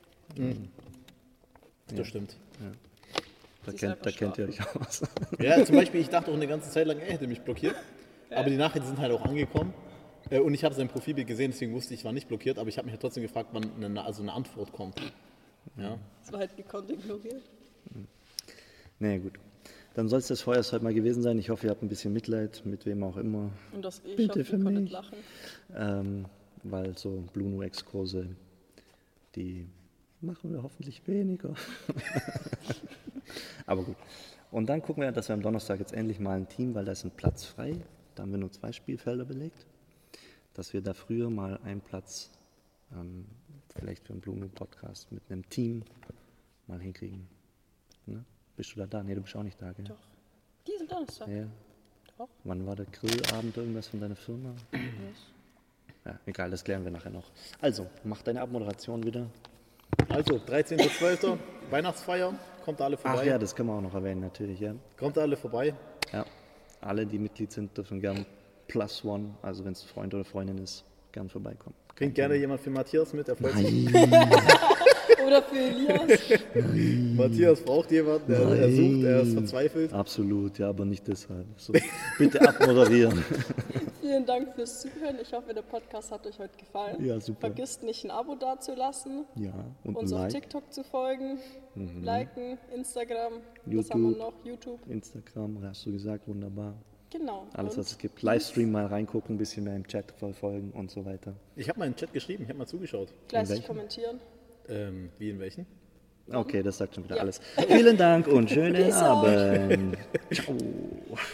Speaker 3: Das stimmt.
Speaker 2: Da,
Speaker 1: Sie ist
Speaker 2: kennt,
Speaker 1: einfach
Speaker 2: da kennt ihr euch aus.
Speaker 3: Ja, zum Beispiel, ich dachte auch eine ganze Zeit lang, er hätte mich blockiert. Aber die Nachrichten sind halt auch angekommen. Äh, Und ich habe sein Profilbild gesehen, deswegen wusste ich, ich war nicht blockiert. Aber ich habe mich halt trotzdem gefragt, wann eine, also eine Antwort kommt. Ja.
Speaker 1: Das war halt gekonnt ignoriert.
Speaker 2: Naja, gut. Dann soll es das vorerst heute mal gewesen sein. Ich hoffe, ihr habt ein bisschen Mitleid, mit wem auch immer.
Speaker 1: Und das ich
Speaker 2: Bitte
Speaker 1: hoffe,
Speaker 2: für
Speaker 1: ihr konntet
Speaker 2: mich.
Speaker 1: lachen.
Speaker 2: Ähm, weil so Bluno-Exkurse, die machen wir hoffentlich weniger. Aber gut. Und dann gucken wir, dass wir am Donnerstag jetzt endlich mal ein Team, weil da ist ein Platz frei. Da haben wir nur zwei Spielfelder belegt. Dass wir da früher mal einen Platz, ähm, vielleicht für einen Bluno-Podcast mit einem Team mal hinkriegen. Ne? Bist du da da? Nee, du bist auch nicht da, gell?
Speaker 1: Doch. Diesen Donnerstag.
Speaker 2: Ja.
Speaker 1: Doch.
Speaker 2: Wann war der Grillabend, irgendwas von deiner Firma? Ja, egal, das klären wir nachher noch. Also, mach deine Abmoderation wieder.
Speaker 3: Also, dreizehnter zwölfter Weihnachtsfeier. Kommt alle
Speaker 2: Ach
Speaker 3: vorbei.
Speaker 2: ja, das können wir auch noch erwähnen, natürlich, ja.
Speaker 3: Kommt alle vorbei.
Speaker 2: Ja, alle, die Mitglied sind, dürfen gern plus one, also wenn es Freund oder Freundin ist, gern vorbeikommen.
Speaker 3: Bringt gerne jemand für Matthias mit, er freut sich.
Speaker 1: Oder für Elias.
Speaker 3: Matthias braucht jemanden, er, er sucht, er ist verzweifelt.
Speaker 2: Absolut, ja, aber nicht deshalb. So, bitte abmoderieren.
Speaker 1: Vielen Dank fürs Zuhören. Ich hoffe, der Podcast hat euch heute gefallen.
Speaker 2: Ja, super.
Speaker 1: Vergisst nicht, ein Abo dazulassen,
Speaker 2: Ja, und ein
Speaker 1: uns auf
Speaker 2: Like,
Speaker 1: TikTok zu folgen, liken, Instagram, was
Speaker 2: YouTube.
Speaker 1: haben wir noch? YouTube.
Speaker 2: Instagram, hast du gesagt, wunderbar.
Speaker 1: Genau.
Speaker 2: Alles,
Speaker 1: Und
Speaker 2: was es gibt. Livestream mal reingucken, ein bisschen mehr im Chat verfolgen und so weiter.
Speaker 3: Ich habe mal in den Chat geschrieben, ich habe mal zugeschaut.
Speaker 1: fleißig
Speaker 2: welchen?
Speaker 1: kommentieren.
Speaker 3: Ähm, wie in welchen?
Speaker 2: Okay, das sagt schon wieder
Speaker 1: Ja.
Speaker 2: alles. Vielen Dank und schönen
Speaker 1: Peace out.
Speaker 2: Abend. Ciao.